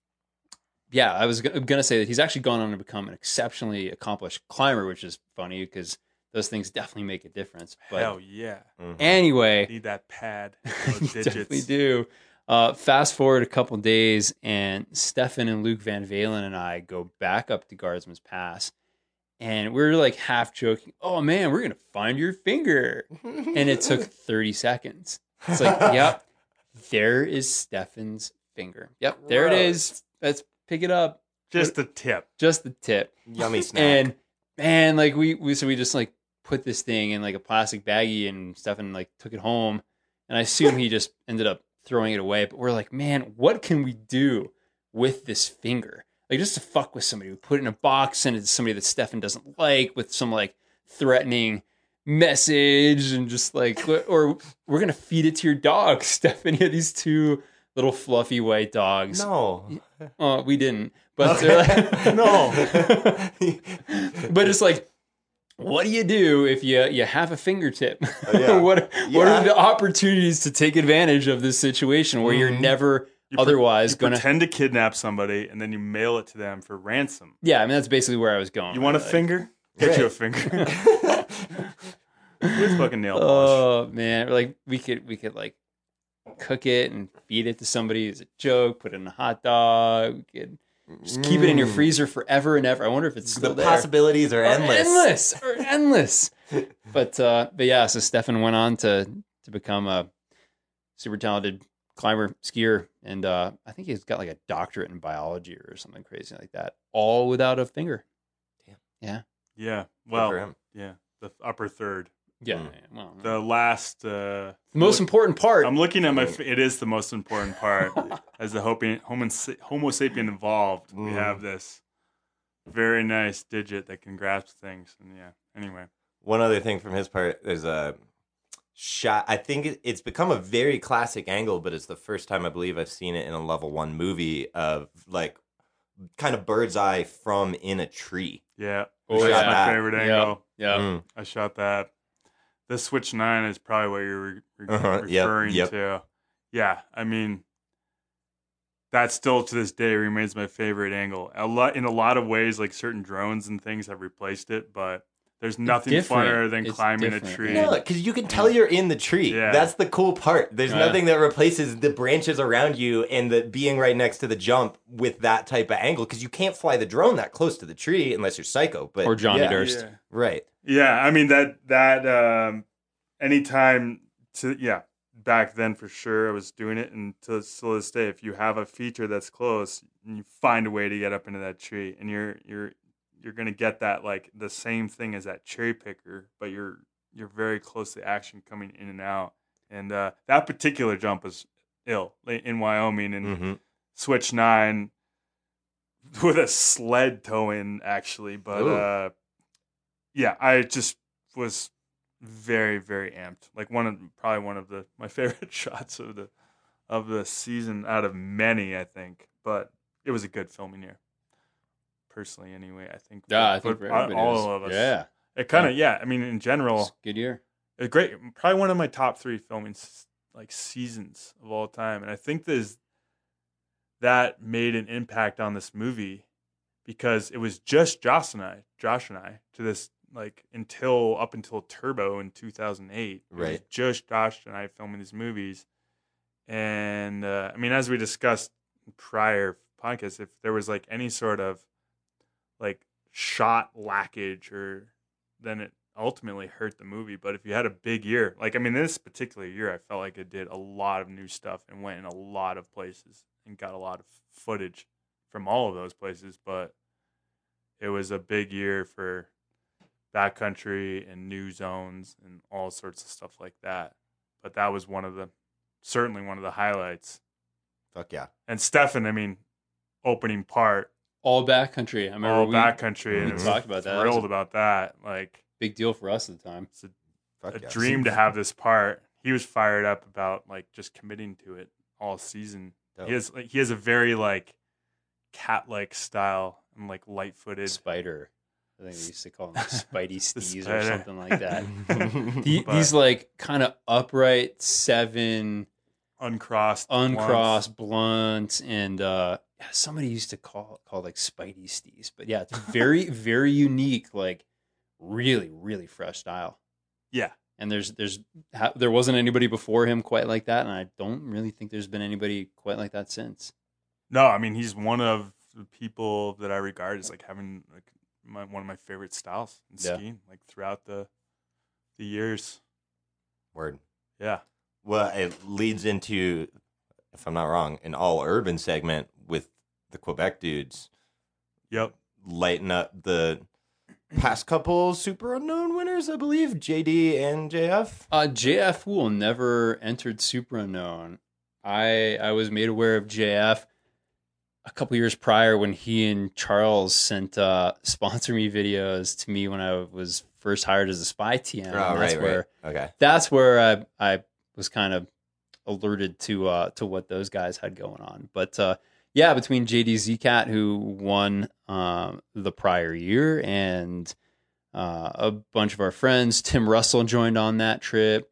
yeah, I was g- gonna say that he's actually gone on to become an exceptionally accomplished climber, which is funny because those things definitely make a difference. But Hell yeah. Mhm. anyway, Need that pad. Those you digits. definitely do. Uh, fast forward a couple days, and Stefan and Luke Van Valen and I go back up to Guardsman's Pass, and we're like half joking, "Oh man, we're gonna find your finger," and it took thirty seconds. It's like, yep, there is Stefan's finger. Yep, there it is. Let's pick it up. Just the tip. Just the tip. Yummy snack. And man, like we, we so we just like put this thing in like a plastic baggie, and Stefan like took it home, and I assume he just ended up throwing it away. But we're like, man, what can we do with this finger? Like just to fuck with somebody. We put it in a box, send it to somebody that Stefan doesn't like with some like threatening message, and just like, or we're gonna feed it to your dog, Stefan. You had these two little fluffy white dogs. no. Oh, we didn't. But Okay. they're like, no. but it's like, what do you do if you you have a fingertip? Oh, yeah. what what Yeah. are the opportunities to take advantage of this situation where you're Mhm. never You pre- otherwise you gonna? pretend to kidnap somebody and then you mail it to them for ransom. Yeah, I mean that's basically where I was going. You want a Like, finger? Get you a finger. With fucking nail polish. Oh man, like we could we could like cook it and feed it to somebody as a joke. Put it in a hot dog. We could just keep it in your Mm. freezer forever and ever. I wonder if it's still The there. possibilities are Or endless. endless, or endless. but uh, but yeah, so Stefan went on to to become a super talented climber, skier, and uh, I think he's got like a doctorate in biology or something crazy like that, all without a finger. Yeah. Good Well, for him. yeah. The upper third. Yeah, Mm. yeah, well, The last. Uh, the most important part. I'm looking at my. f- It is the most important part. As the Homo, Homo, Homo sapien evolved, we Mm. have this very nice digit that can grasp things. And yeah. Anyway. One other thing from his part is uh, shot. I think it, it's become a very classic angle, but it's the first time I believe I've seen it in a level one movie of like kind of bird's eye from in a tree. Yeah. Oh, That's yeah. my That. favorite Yeah. angle. Yeah. Mm. I shot that. The Switch nine is probably what you're re- re- Uh-huh. Yep, referring yep. to. Yeah, I mean, that still to this day remains my favorite angle. A lot in a lot of ways, like certain drones and things have replaced it, but there's nothing different. funner than It's climbing different. a tree. No, because you can tell you're in the tree. Yeah. That's the cool part. There's Yeah. nothing that replaces the branches around you and the being right next to the jump with that type of angle. Because you can't fly the drone that close to the tree unless you're psycho. But Or Johnny yeah, Durst. Yeah. right? Yeah, I mean that that um, anytime to yeah back then for sure I was doing it, and to still this day, if you have a feature that's close, and you find a way to get up into that tree, and you're you're you're gonna get that like the same thing as that cherry picker, but you're you're very close to action coming in and out, and uh, that particular jump was ill like, in Wyoming and Mm-hmm. Switch nine with a sled tow in actually, but Ooh. uh, yeah, I just was very very amped. Like one of probably one of the my favorite shots of the of the season out of many, I think. But it was a good filming year, personally. Anyway, I think. Yeah, I for- think for for everybody all was- of us. Yeah. It kind of yeah. I mean, in general, It's a good year. a great, probably one of my top three filming s- like seasons of all time, and I think this that made an impact on this movie because it was just Josh and I, Josh and I, to this like until up until Turbo in two thousand eight, it was Right. just Josh and I filming these movies, and uh, I mean, as we discussed in prior podcasts, if there was like any sort of like shot lackage or then it ultimately hurt the movie. But if you had a big year, like I mean, this particular year, I felt like it did a lot of new stuff and went in a lot of places and got a lot of footage from all of those places. But it was a big year for backcountry and new zones and all sorts of stuff like that. But that was one of the certainly one of the highlights. Fuck yeah. And Stefan, I mean, opening part, All backcountry. I remember all we, backcountry, and we it was talked about that. That was thrilled a about that. Like big deal for us at the time. it's a Fuck a yeah. dream to have this part. He was fired up about like just committing to it all season. Dope. He has like he has a very like cat like style and like light footed. Spider. I think we used to call him Spidey Steez spider. or something like that. He, But- he's like kind of upright, seven, Uncrossed, uncrossed, blunt, and uh, yeah, somebody used to call call like Spidey Steez. But yeah, it's very very unique, like really really fresh style. Yeah, And there's there's ha- there wasn't anybody before him quite like that, and I don't really think there's been anybody quite like that since. no, I mean he's one of the people that I regard as like having like my, one of my favorite styles in Yeah. skiing, like throughout the the years. Word. Yeah, Well, it leads into, if I'm not wrong, an all urban segment with the Quebec dudes yep. lighting up the past couple super unknown winners, I believe, J D and J F. Uh, J F Wool never entered Super Unknown. I I was made aware of J F a couple years prior when he and Charles sent uh, sponsor me videos to me when I was first hired as a spy T M. Oh, and that's right, where right. Okay. that's where I I was kind of alerted to uh, to what those guys had going on. But uh, yeah, between J D Z-Cat, who won um, the prior year, and uh, a bunch of our friends, Tim Russell joined on that trip.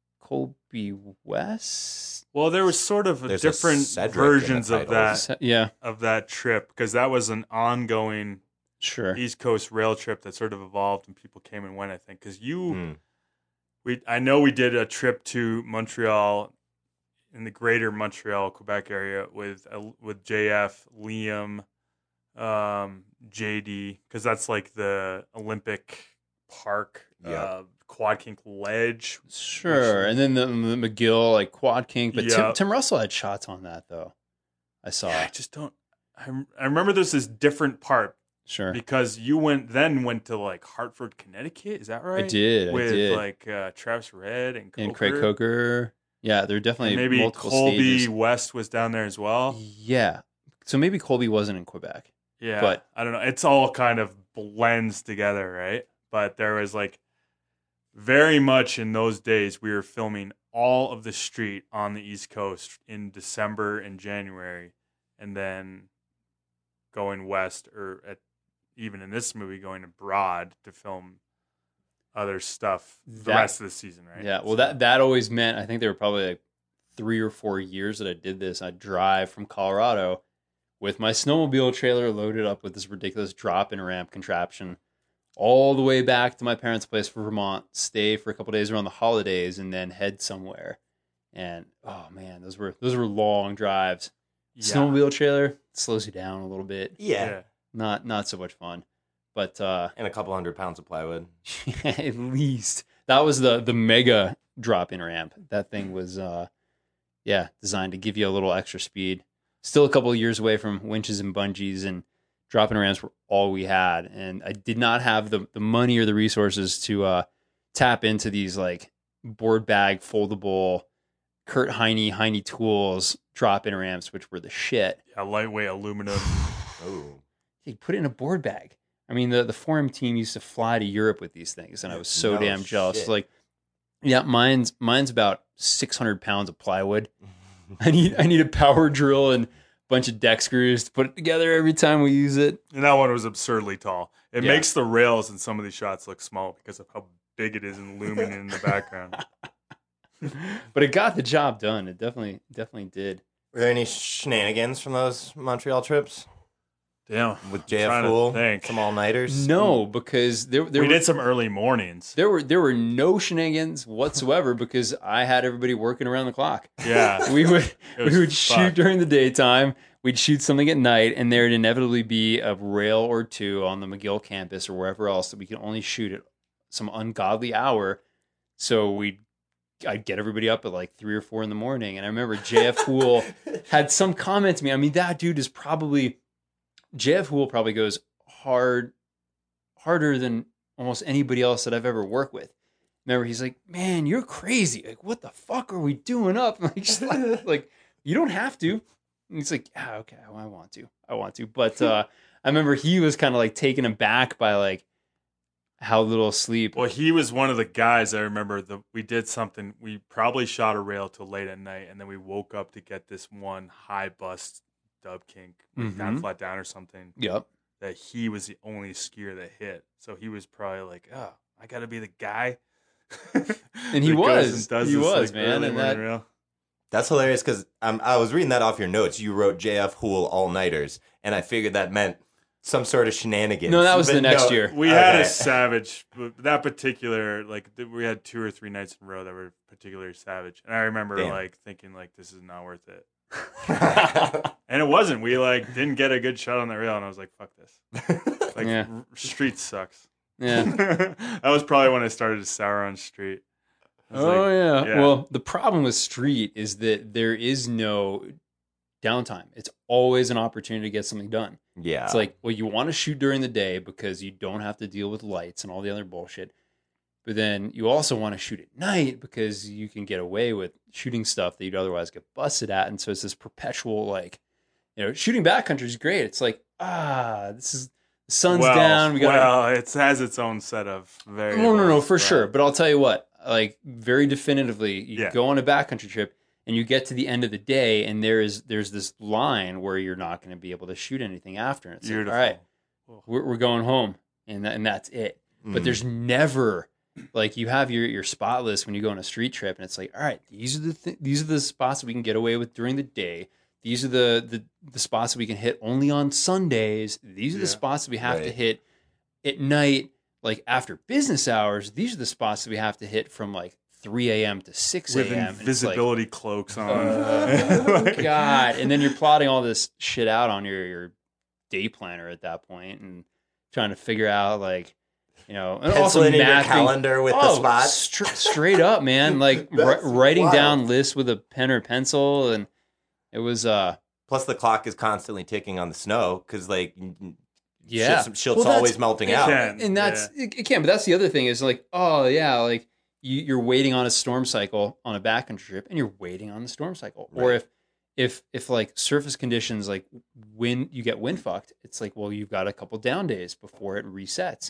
Colby West, Well, there was sort of a There's a different Cedric in the versions of titles. that yeah, of that trip because that was an ongoing sure. East Coast rail trip that sort of evolved and people came and went. I think because you, Hmm. we, I know we did a trip to Montreal, in the greater Montreal, Quebec area with uh, with J F, Liam, um, J D, because that's like the Olympic Park, Yeah. uh, Quad Kink Ledge. Sure, and then the, the McGill like Quad King, but Yeah. Tim, Tim Russell had shots on that though. I saw. Yeah, I just don't. I, I remember there's this different part Sure, because you went then went to like Hartford, Connecticut. Is that right? I did. I With did. like uh, Travis Red and Coker. and Craig Coker. Yeah, there are And definitely maybe multiple Colby stages. West was down there as well. Yeah, so maybe Colby wasn't in Quebec. Yeah, But- I don't know. It's all kind of blends together, right? But there was like very much in those days, we were filming all of the street on the East Coast in December and January, and then going west, or at even in this movie, going abroad to film other stuff the That- rest of the season, right? Yeah, well, So- that that always meant, I think there were probably like three or four years that I did this. I'd drive from Colorado with my snowmobile trailer loaded up with this ridiculous drop-in ramp contraption all the way back to my parents' place for Vermont, stay for a couple days around the holidays, and then head somewhere. And oh man, those were those were long drives. yeah. Snowmobile trailer slows you down a little bit. Yeah. Yeah. Not not so much fun. But uh And a couple hundred pounds of plywood. at least that was the the mega drop-in ramp. That thing was uh yeah, designed to give you a little extra speed. Still a couple of years away from winches and bungees, and drop-in ramps were all we had. And I did not have the the money or the resources to uh tap into these like board bag foldable Kurt Heine Heine Tools drop-in ramps, which were the shit. Yeah, lightweight aluminum. Oh. You put it in a board bag. I mean, the the Forum team used to fly to Europe with these things, and I was so No damn jealous. shit. Like, yeah, mine's mine's about six hundred pounds of plywood. I need I need a power drill and a bunch of deck screws to put it together every time we use it. And that one was absurdly tall. It Yeah. makes the rails in some of these shots look small because of how big it is and looming in the background. But it got the job done. It definitely definitely did. Were there any shenanigans from those Montreal trips Damn. with J trying F to Fool? think. Some all nighters. No, because there there we were, did some early mornings. there were there were no shenanigans whatsoever because I had everybody working around the clock. Yeah. We would It was we would shoot fucked. during the daytime. We'd shoot something at night, and there'd inevitably be a rail or two on the McGill campus or wherever else that we could only shoot at some ungodly hour. So we'd I'd get everybody up at like three or four in the morning. And I remember J F Hool had some comment to me. I mean, that dude is probably J F Hool probably goes hard, harder than almost anybody else that I've ever worked with. Remember, he's like, "Man, you're crazy. Like, what the fuck are we doing up?" I'm like, just like, like, you don't have to. And he's like, "Yeah, okay, well, I want to. I want to." But uh, I remember he was kind of like taken aback by like how little sleep. Well, he was one of the guys I remember that we did something. We probably shot a rail till late at night, and then we woke up to get this one high bust dub kink, like down Mhm. flat down or something. Yep. That he was the only skier that hit. So he was probably like, "Oh, I got to be the guy." And he that goes was. and does He this, was, like, man, early and morning that- rail. That's hilarious because um, I was reading that off your notes. You wrote J F Hool all nighters, and I figured that meant some sort of shenanigans. No, that was But the next no. year. We had Okay. a savage, but that particular, like, th- we had two or three nights in a row that were particularly savage. And I remember, Damn. like, thinking, like, this is not worth it. And it wasn't. We, like, didn't get a good shot on the rail, and I was like, fuck this. Like, Yeah. r- street sucks. Yeah. That was probably when I started to sour on street. I was Oh like, yeah. yeah. Well, the problem with street is that there is no downtime. It's always an opportunity to get something done. Yeah. It's like, well, you want to shoot during the day because you don't have to deal with lights and all the other bullshit. But then you also want to shoot at night because you can get away with shooting stuff that you'd otherwise get busted at. And so it's this perpetual, like, you know, shooting backcountry is great. It's like, ah, this is the sun's well, down. We got well, it has its own set of very. no, no, no, for sure. But I'll tell you what, like very definitively, you Yeah. go on a backcountry trip and you get to the end of the day, and there is there's this line where you're not going to be able to shoot anything after. And it's like, Beautiful. all right, we're, we're going home, and that, and that's it. But Mm. there's never like you have your your spot list when you go on a street trip, and it's like, all right, these are the th- these are the spots that we can get away with during the day. These are the the, the spots that we can hit only on Sundays. These are the Yeah. spots that we have to Right. hit at night, like after business hours. These are the spots that we have to hit from like three a.m. to six with a.m. And it's like, invisibility cloaks on. oh Like- God! And then you're plotting all this shit out on your your day planner at that point, and trying to figure out like, you know, and Pencil also it in your mathing- calendar with the Oh, spots. str- straight up, man. Like ri- That's writing wild. down lists with a pen or pencil, and it was uh Plus, the clock is constantly ticking on the snow because, like, yeah, shit's, shit's Well, that's- always melting it out. can. and that's it, it can. But that's the other thing is like, oh yeah, like you, you're waiting on a storm cycle on a backcountry trip, and you're waiting on the storm cycle. Or Right. if if if like surface conditions, like when you get wind fucked, it's like, well, you've got a couple down days before it resets.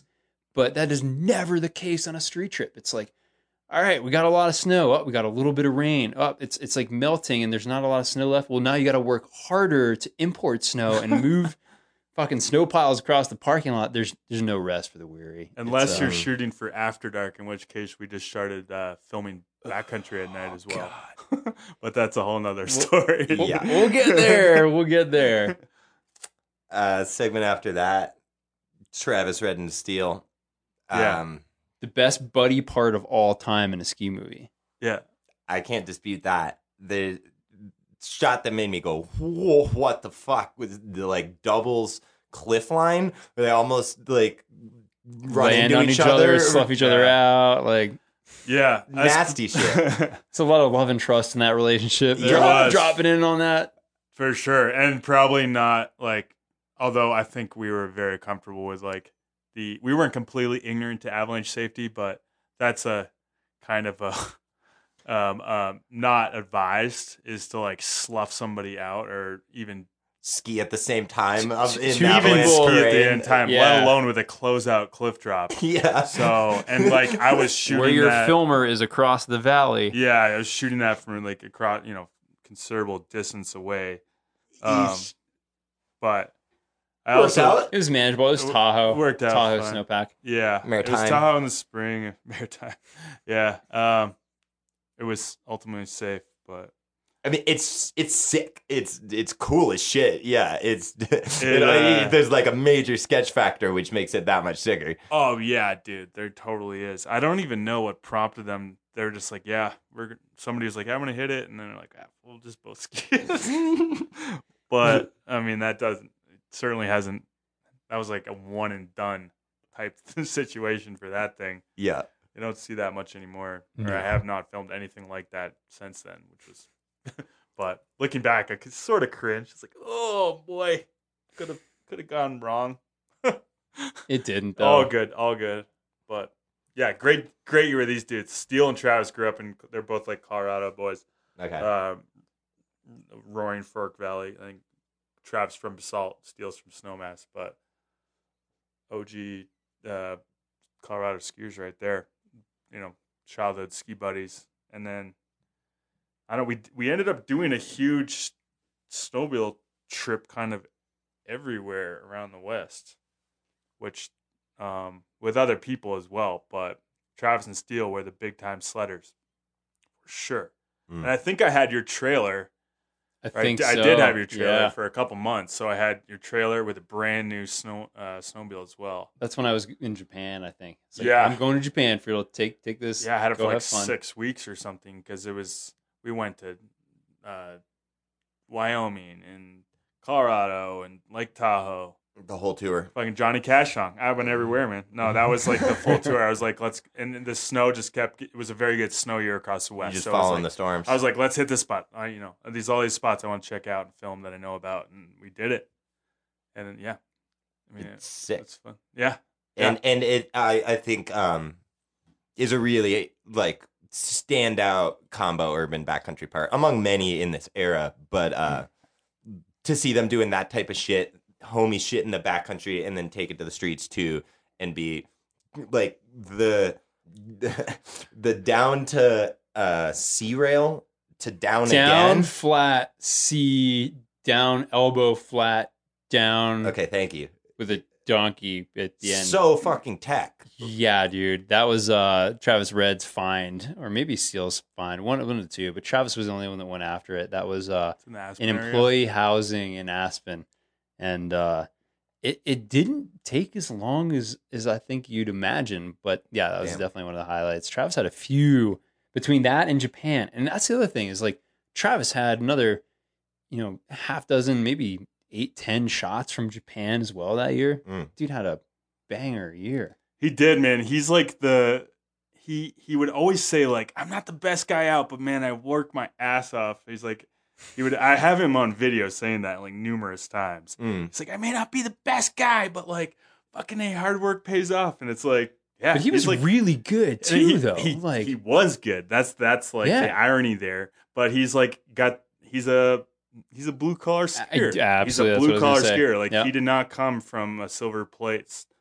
But that is never the case on a street trip. It's like, all right, we got a lot of snow. Oh, we got a little bit of rain. Oh, it's it's like melting and there's not a lot of snow left. Well, now you got to work harder to import snow and move fucking snow piles across the parking lot. There's there's no rest for the weary. Unless It's, you're um, shooting for After Dark, in which case we just started uh, filming Backcountry at night as well. But that's a whole nother story. We'll, Yeah. we'll get there. We'll get there. Uh, segment after that, Travis Red and Steel. Yeah. Um, The best buddy part of all time in a ski movie. Yeah. I can't dispute that. The shot that made me go, whoa, what the fuck, was the like doubles cliff line where they almost like run Land into on each, each other, other. slough each other out. Like, Yeah. Nasty shit. it's a lot of love and trust in that relationship. There Drop- was. dropping in on that. For sure. And probably not like, although I think we were very comfortable with like the, we weren't completely ignorant to avalanche safety, but that's a kind of a, um, um, not advised is to like slough somebody out or even Ski at the same time of To in even even avalanche ski at the terrain. end time, Yeah. let alone with a closeout cliff drop. Yeah. So, and like I was shooting Where your that, filmer is across the valley. yeah, I was shooting that from like across, you know, considerable distance away. Um, Eesh. but I Worked also, out. It was manageable. It was It Tahoe. worked out Tahoe fine. snowpack. yeah, it was Maritime. Tahoe in the spring, maritime. Yeah, um, it was ultimately safe, but I mean, it's it's sick. It's it's cool as shit. Yeah, it's It, uh, uh, there's like a major sketch factor, which makes it that much sicker. oh yeah, dude, there totally is. I don't even know what prompted them. They're just like, yeah, we're somebody was like, I'm gonna hit it, and then they're like, ah, we'll just both ski. But I mean, that doesn't it certainly hasn't. That was like a one and done type situation for that thing. Yeah, You don't see that much anymore, or No. I have not filmed anything like that since then, which was. But looking back, I could sort of cringe. It's like, oh boy, could have could have gone wrong. It didn't, though. All good, all good. But yeah, great, great year with these dudes. Steele and Travis grew up in. They're both like Colorado boys. okay. Um, Roaring Fork Valley. I think Travis from Basalt, Steele's from Snowmass, but O G uh, Colorado skiers right there. You know, childhood ski buddies, and then I don't. We we ended up doing a huge snowmobile trip, kind of everywhere around the West, which um, with other people as well. But Travis and Steele were the big time sledders, for sure. Mm. And I think I had your trailer. I Right? think I so. did have your trailer Yeah. for a couple months, so I had your trailer with a brand new snow uh, snowmobile as well. That's when I was in Japan, I think. It's like, Yeah. I'm going to Japan, Friedel. Take take this. Yeah, I had it Go for like have fun. six weeks or something because it was. We went to uh, Wyoming and Colorado and Lake Tahoe. The whole tour. Fucking Johnny Cash song. I went everywhere, man. No, that was like the full tour. I was like, let's. And then the snow just kept. It was a very good snow year across the You west. just so I was following like, the storms. I was like, let's hit this spot. I, you know, these all these spots I want to check out and film that I know about, and we did it. And then yeah, I mean, It's it, sick. it's fun. Yeah, and and it I I think um is a really like standout combo urban backcountry part among many in this era. But uh to see them doing that type of shit, homie shit in the backcountry, and then take it to the streets too, and be like the the down to uh C rail to down, Down again. flat, C, down elbow flat, down Okay, thank you. with a donkey at the end. So fucking tech. Yeah, dude. That was uh, Travis Red's find, or maybe Steele's find. One, one of the two, but Travis was the only one that went after it. That was uh, it's in the Aspen in area. employee housing in Aspen. And uh, it, it didn't take as long as, as I think you'd imagine. But yeah, that was Damn. definitely one of the highlights. Travis had a few between that and Japan. And that's the other thing is like Travis had another, you know, half dozen, maybe eight, ten shots from Japan as well that year. Mm. Dude had a banger year. He did, man. He's like the he he would always say like, I'm not the best guy out, but man, I work my ass off. He's like he would I have him on video saying that like numerous times. Mm. It's like I may not be the best guy, but like fucking A, hard work pays off. And it's like yeah, But he was he's like really good and too, he, though. He, like he was good. That's that's like Yeah. the irony there. But he's like got he's a he's a blue collar skier. I- absolutely, He's that's a what I blue was collar gonna say. skier. Like Yep. he did not come from a silver plate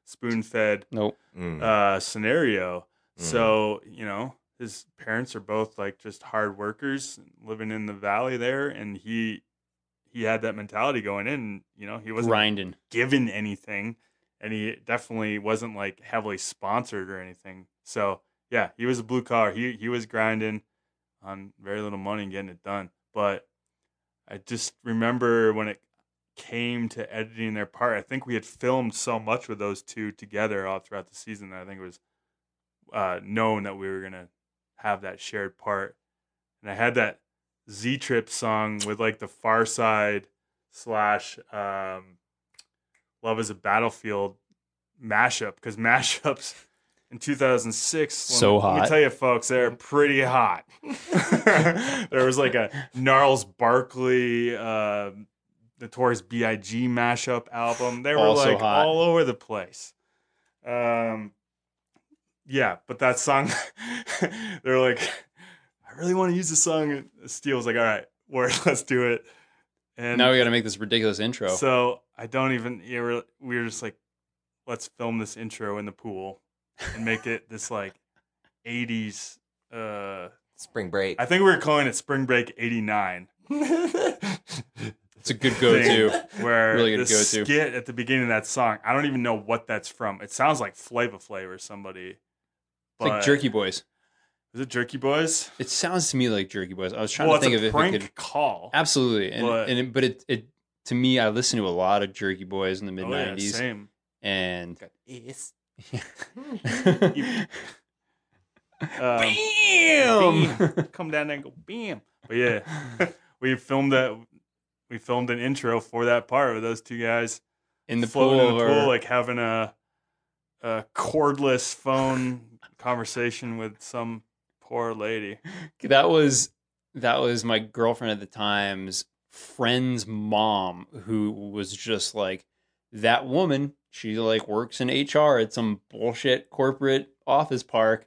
spoon-fed Nope. Mm. uh, scenario. Mm. So, you know, his parents are both like just hard workers living in the valley there, and he he had that mentality going in. You know, he wasn't Grinding. given anything, and he definitely wasn't like heavily sponsored or anything. So yeah, he was a blue collar. He he was grinding on very little money and getting it done. But I just remember when it came to editing their part, I think we had filmed so much with those two together all throughout the season that I think it was uh, known that we were gonna have that shared part. And I had that Z Trip song with like the Far Side slash um, Love is a Battlefield mashup, because mashups in two thousand six, So let me, let hot. me tell you folks, they're pretty hot. There was like a Gnarls Barkley, uh, Notorious B I G mashup album. They were Also like hot. all over the place. Um, yeah, but that song, they're like, I really want to use this song. And Steel was like, all right, word, let's do it. And Now we got to make this ridiculous intro. so I don't even, you know, we were just like, let's film this intro in the pool and make it this like eighties. Uh, Spring break. I think we were calling it Spring Break eighty-nine. It's a good go-to. thing Where Really good the go-to. skit at the beginning of that song, I don't even know what that's from. It sounds like Flava Flav or somebody. It's like Jerky Boys. Is it Jerky Boys? It sounds to me like Jerky Boys. I was trying Well, to think it's of a if prank it could. call. Absolutely, and But- and it, but it it to me, I listened to a lot of Jerky Boys in the mid Oh, yeah, nineties, same. and Yes. Um, bam. come down there and go bam. But yeah, we filmed that. We filmed an intro for that part with those two guys in the floating pool, in the or pool, like having a a cordless phone conversation with some poor lady. that was that was my girlfriend at the time's friend's mom, who was just like that woman. She like works in H R at some bullshit corporate office park,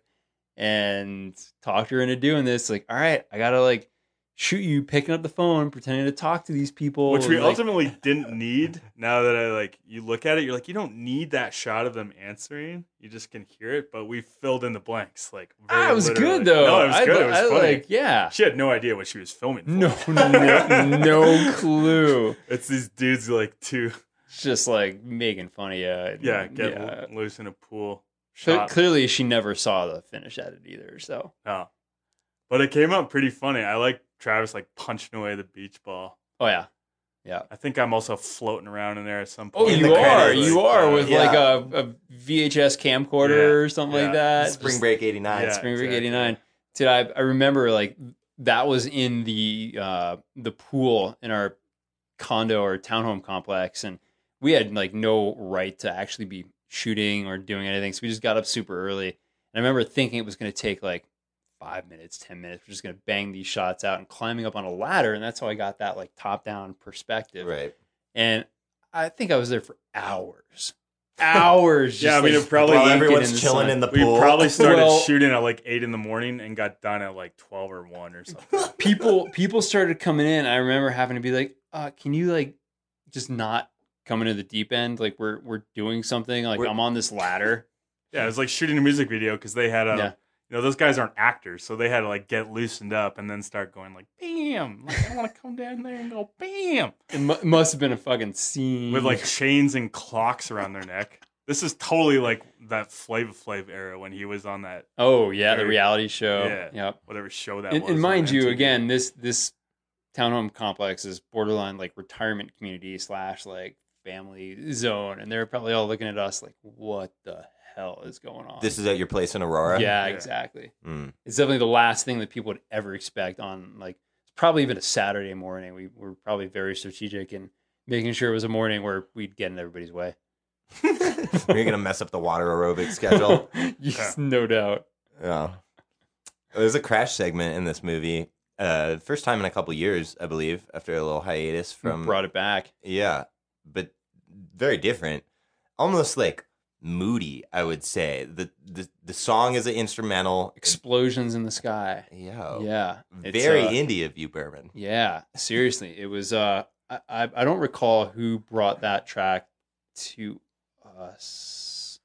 and talked her into doing this. Like, all right, I gotta like shoot you picking up the phone, pretending to talk to these people, Which we and, like, ultimately didn't need. Now that I like, you look at it, you're like, you don't need that shot of them answering. You just can hear it. But we filled in the blanks. Like, very ah, it was literally. good though. No, it was I, good. It was I, funny. Like, yeah. She had no idea what she was filming. For. No, no, no clue. It's these dudes like two. It's just like making fun of you. and- Yeah, get yeah. lo- loose in a pool. Cle- Shot. Clearly, she never saw the finish edit either. So, No. But it came out pretty funny. I like Travis like punching away the beach ball. oh yeah, yeah. I think I'm also floating around in there at some Oh, point. In you the are, credits. you are with Yeah. like a, a V H S camcorder Yeah, or something yeah. like that. Spring Just- break eighty-nine. Yeah. Spring Break exactly. eighty-nine. Dude, I, I remember like that was in the uh, the pool in our condo or townhome complex, and we had like no right to actually be shooting or doing anything, so we just got up super early. And I remember thinking it was going to take like five minutes, ten minutes. We're just going to bang these shots out and climbing up on a ladder, and that's how I got that like top down perspective. Right. And I think I was there for hours, hours. Yeah, I just, mean, like, it probably While naked everyone's in the chilling sun. in the We pool. probably started Well- shooting at like eight in the morning and got done at like twelve or one or something. people people started coming in. I remember having to be like, uh, can you like just not come into the deep end? Like we're we're doing something. Like We're- I'm on this ladder. Yeah, it was like shooting a music video because they had a, Yeah. you know, those guys aren't actors, so they had to like get loosened up and then start going like, bam, like I want to come down there and go bam It mu- must have been a fucking scene with like chains and clocks around their neck. This is totally like that Flava Flav era when he was on that oh yeah, the very- reality show. Yeah. Yep. whatever show that And, was. and on mind you, M T V. again, this this townhome complex is borderline like retirement community slash like family zone, and they're probably all looking at us like, what the hell is going on? This is at your place in Aurora? yeah, Yeah. exactly. Mm. It's definitely the last thing that people would ever expect on like it's probably even a Saturday morning. We were probably very strategic in making sure it was a morning where we'd get in everybody's way. You're going to mess up the water aerobic schedule. Yes, no doubt. Yeah. There's a crash segment in this movie. Uh, first time in a couple years, I believe, after a little hiatus from. Brought it back. Yeah, but very different. Almost like moody, I would say. The the, the song is an instrumental. Explosions in the sky. Yeah. Yeah. It's, Very uh, indie of you, Berman. Yeah, seriously. It was uh I, I I don't recall who brought that track to us.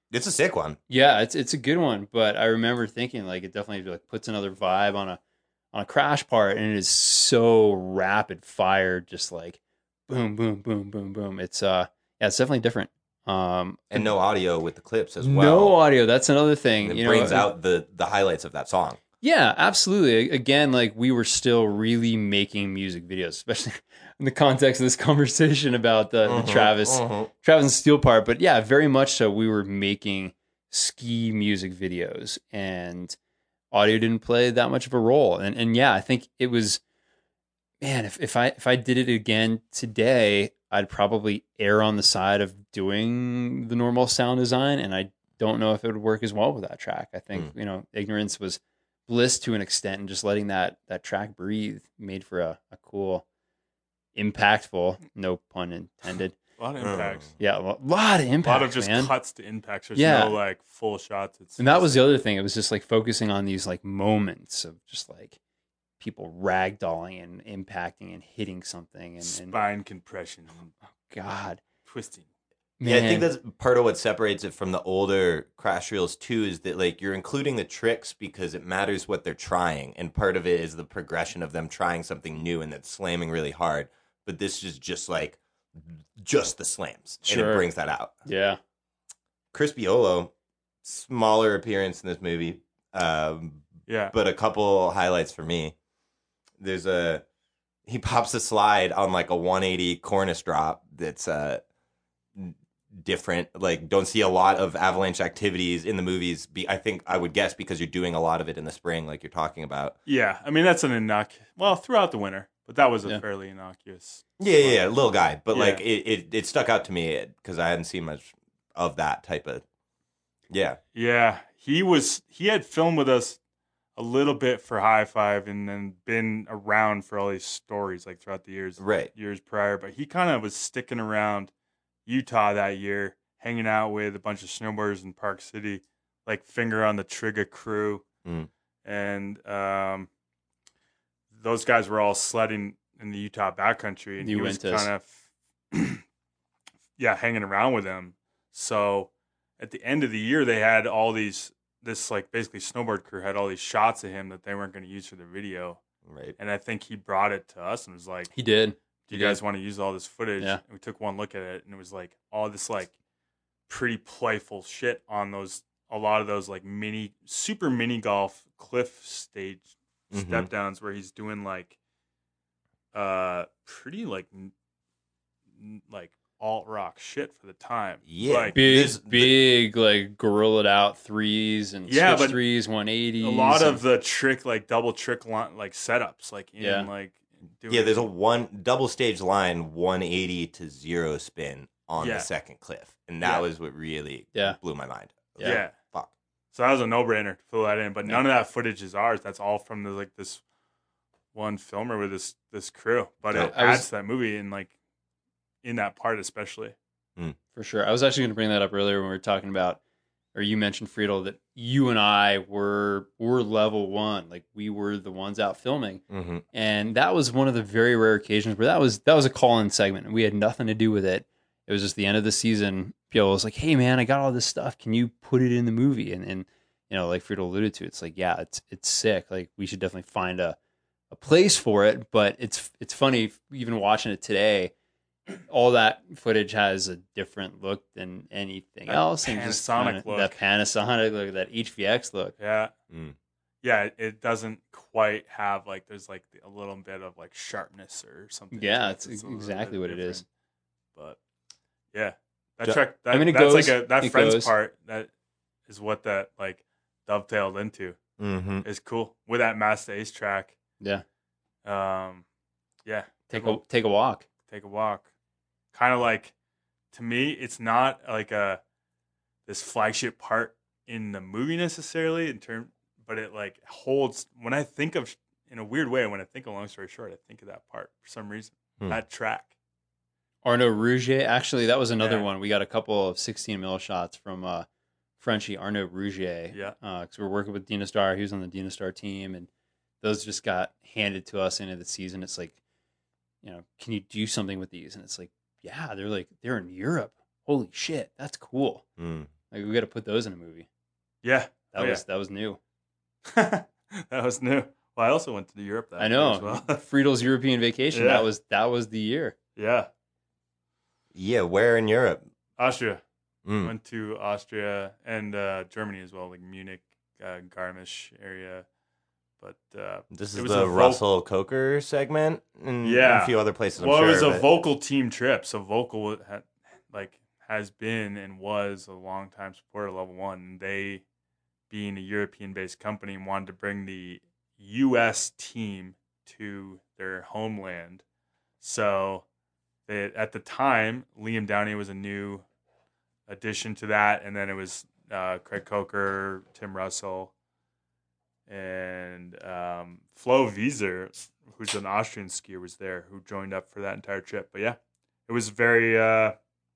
It's a sick one. Yeah, it's it's a good one, but I remember thinking like it definitely like puts another vibe on a on a crash part, and it is so rapid fire, just like boom, boom, boom, boom, boom. It's uh, yeah, it's definitely different. Um, And no audio with the clips as well. no audio. That's another thing. And it you know, brings it- out the the highlights of that song. Yeah, absolutely. Again, like we were still really making music videos, especially in the context of this conversation about the, Mhm, the Travis mhm. Travis and Steel part. But yeah, very much so. We were making ski music videos, and audio didn't play that much of a role. And and yeah, I think it was, man, if, if I if I did it again today, I'd probably err on the side of doing the normal sound design, and I don't know if it would work as well with that track. I think Hmm. you know, ignorance was bliss to an extent, and just letting that that track breathe made for a, a cool, impactful, no pun intended. A lot of impacts. Yeah, a lo- lot of A impacts, lot of just man. cuts to impacts. There's Yeah. no like full shots. It's And that just- was the other thing. It was just like focusing on these like moments of just like people ragdolling and impacting and hitting something, and, and spine compression and God, twisting. Yeah, I think man. that's part of what separates it from the older Crash Reels too, is that like you're including the tricks because it matters what they're trying, and part of it is the progression of them trying something new and that's slamming really hard. But this is just like just the slams, and Sure. it brings that out. Yeah. Chris Biolo, smaller appearance in this movie, um, Yeah. but a couple highlights for me. There's a he pops a slide on like a one eighty Cornice drop that's uh different. Like, don't see a lot of avalanche activities in the movies. Be I think I would guess because you're doing a lot of it in the spring, like you're talking about. Yeah. I mean, that's an innocuous, well, throughout the winter, but that was a Yeah. fairly innocuous. Yeah, yeah, yeah, little guy, but Yeah. like it, it, it stuck out to me because I hadn't seen much of that type of. Yeah, Yeah. He was, he had filmed with us a little bit for High Five and then been around for all these stories like throughout the years, right. years prior. But he kind of was sticking around Utah that year, hanging out with a bunch of snowboarders in Park City, like Finger on the Trigger crew. Mm. And um, those guys were all sledding in the Utah backcountry, and You he was went to- kind of, yeah, hanging around with them. So at the end of the year, they had all these, this like basically snowboard crew had all these shots of him that they weren't going to use for the video. Right. And I think he brought it to us and was like, He did. do you He guys did. want to use all this footage? Yeah. And we took one look at it, and it was like all this like pretty playful shit on those, a lot of those like mini, super mini golf cliff stage Mhm. step downs where he's doing like uh pretty like n- n- like alt rock shit for the time. Yeah. Like, Big, This- the- big, like gorilla'd out threes and Yeah, switch but threes, one eighties. a lot and- of the trick, like double trick line, like setups, like in Yeah. like doing Yeah, there's a one double stage line, one eighty to zero spin on Yeah. the second cliff, and that Yeah. was what really Yeah. blew my mind. I was yeah. like, fuck. So that was a no brainer to fill that in, but none of that footage is ours. That's all from the like this one filmer with this this crew. But it I was- adds to that movie and like in that part especially. For sure. I was actually going to bring that up earlier when we were talking about, or you mentioned, Friedel, that you and I were were level one. Like we were the ones out filming. Mm-hmm. And that was one of the very rare occasions where that was that was a call-in segment, and we had nothing to do with it. It was just the end of the season. People was like, "Hey, man, I got all this stuff. Can you put it in the movie?" And and you know, like Friedel alluded to, it's like, yeah, it's it's sick. Like we should definitely find a a place for it. But it's it's funny, even watching it today. All that footage has a different look than anything That else, and just Panasonic kinda- look. that Panasonic look, that H V X look. Yeah. Mm. Yeah, it- it doesn't quite have like there's like a little bit of like sharpness or something. Yeah, to it it's that's a little exactly bit what it is. different. But yeah, that Ja- track that, I mean, it that's goes- like a that it friends goes. part that is what that like dovetailed into. Mm-hmm. Is cool with that Master Ace track. Yeah, Um, yeah, take a take a walk. take a walk. Kind of like, to me, it's not like a this flagship part in the movie necessarily in term, but it like holds. When I think of, in a weird way, when I think of Long Story Short, I think of that part for some reason. Hmm. That track. Arnaud Rouget. Actually, that was another Yeah. one. We got a couple of sixteen mil shots from uh, Frenchie Arnaud Rouget. Yeah. because we're working with Dina Star. He was on the Dina Star team, and those just got handed to us into the season. It's like, you know, can you do something with these? And it's like, yeah, they're like they're in Europe. Holy shit, that's cool. Mm. Like we got to put those in a movie. Yeah, That oh, was that was new. yeah. That was new. Well, I also went to Europe that I year know. as well. Friedel's European vacation. Yeah. That was that was the year. Yeah, Yeah, where in Europe? Austria. Mm. Went to Austria and uh, Germany as well, like Munich, uh, Garmisch area. But uh, This it is was the a vo- Russell Coker segment, and Yeah. a few other places. I'm well, sure, it was a but- vocal team trip. So vocal had, like has been and was a long time supporter of Level One. And they, being a European-based company, wanted to bring the U S team to their homeland. So they, at the time, Liam Downey was a new addition to that, and then it was uh, Craig Coker, Tim Russell, and um, Flo Wieser, who's an Austrian skier, was there, who joined up for that entire trip. But yeah, it was very, uh,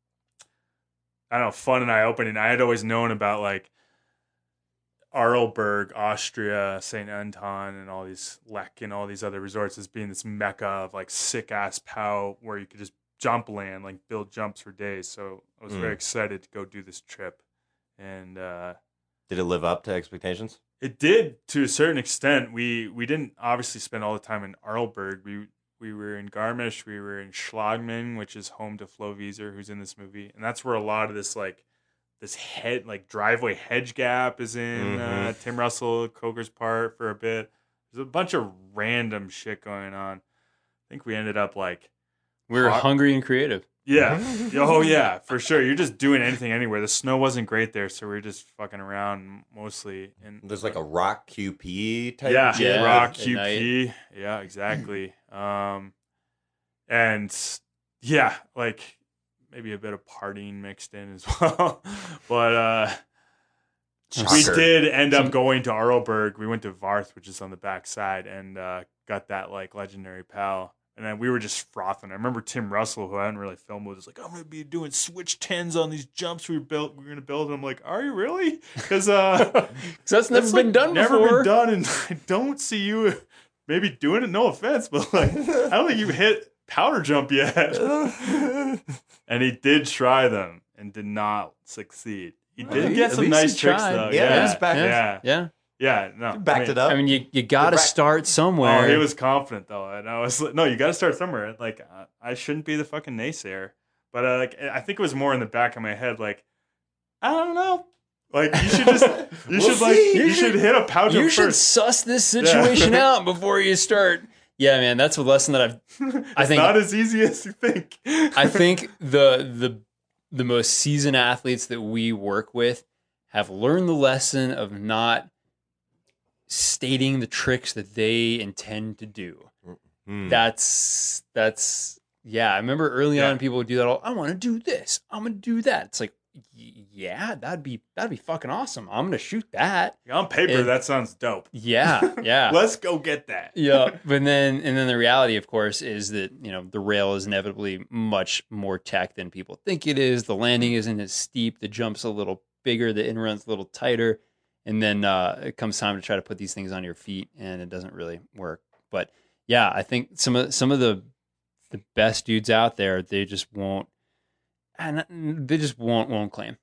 I don't know, fun and eye-opening. I had always known about like Arlberg, Austria, Saint Anton, and all these Lech and all these other resorts as being this mecca of like sick-ass pow where you could just jump land, like build jumps for days. So I was Mm. very excited to go do this trip. And uh, Did it live up to expectations? it did to a certain extent. We we didn't obviously spend all the time in Arlberg. We we were in Garmisch. We were in Schlagman, which is home to Flo Wieser, who's in this movie, and that's where a lot of this like this head like driveway hedge gap is in. Mhm. Uh, Tim Russell, Coker's part for a bit. There's a bunch of random shit going on. I think we ended up like We were Hot- hungry and creative. yeah. Oh, yeah, for sure. You're just doing anything anywhere. The snow wasn't great there, so we were just fucking around mostly. And There's like a rock Q P type. yeah, gym. Yeah, rock at Q P. Yeah, exactly. um, and yeah, like maybe a bit of partying mixed in as well. But uh, we Shocker. did end up Some- going to Arlberg. We went to Varth, which is on the back side, and uh, got that like legendary pal. And then we were just frothing. I remember Tim Russell, who I hadn't really filmed with, was like, "I'm gonna be doing switch tens on these jumps we built. We're gonna build." And I'm like, "Are you really?" Because uh, Because that's never that's, been like, done never before. been done, and I don't see you maybe doing it. No offense, but like, I don't think you've hit powder jump yet. And he did try them and did not succeed. He Well, did at get some least nice he tricks tried. though. Yeah, Yeah, he was back- yeah, Yeah. yeah. No, Backed I mean, it up. I mean, you you got to Right. start somewhere. Oh, he was confident though, and I was like, "No, you got to start somewhere." Like, uh, I shouldn't be the fucking naysayer, but uh, like, I think it was more in the back of my head, like, I don't know, like you should just, you We'll should like, see. you, You should should- hit a pouch you jump should first. suss this situation out before you start. Yeah, man, that's a lesson that I've. I It's think not as easy as you think. I think the the the most seasoned athletes that we work with have learned the lesson of not stating the tricks that they intend to do. Hmm. That's that's yeah. I remember early Yeah. on people would do that. All I want to do this. I'm gonna do that. It's like y- yeah, that'd be that'd be fucking awesome. I'm gonna shoot that. On paper, And- that sounds dope. Yeah, yeah. Let's go get that. Yeah, but then and then the reality, of course, is that you know the rail is inevitably much more tech than people think it is. The landing isn't as steep. The jump's a little bigger. The in run's a little tighter, and then uh, it comes time to try to put these things on your feet, and it doesn't really work. But yeah, I think some of some of the the best dudes out there, they just won't, and they just won't won't claim.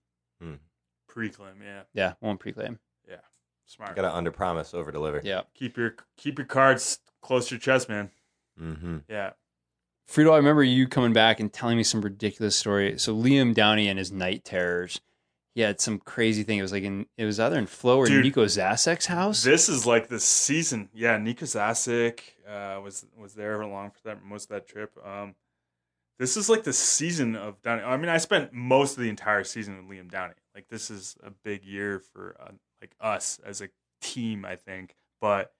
Pre-clim, yeah, Yeah, won't pre-claim. smart. Gotta under promise, over deliver. Yeah. Keep your keep your cards close to your chest, man. Mm-hmm. Yeah. Frito, I remember you coming back and telling me some ridiculous story. So Liam Downey and his night terrors, he had some crazy thing. It was like in it was either in Flo or Dude, Nico Zasek's house. This is like the season. Yeah, Nico Zasek uh, was was there along for that most of that trip. Um, this is like the season of Downey. I mean, I spent most of the entire season with Liam Downey. Like this is a big year for uh, like us as a team, I think. But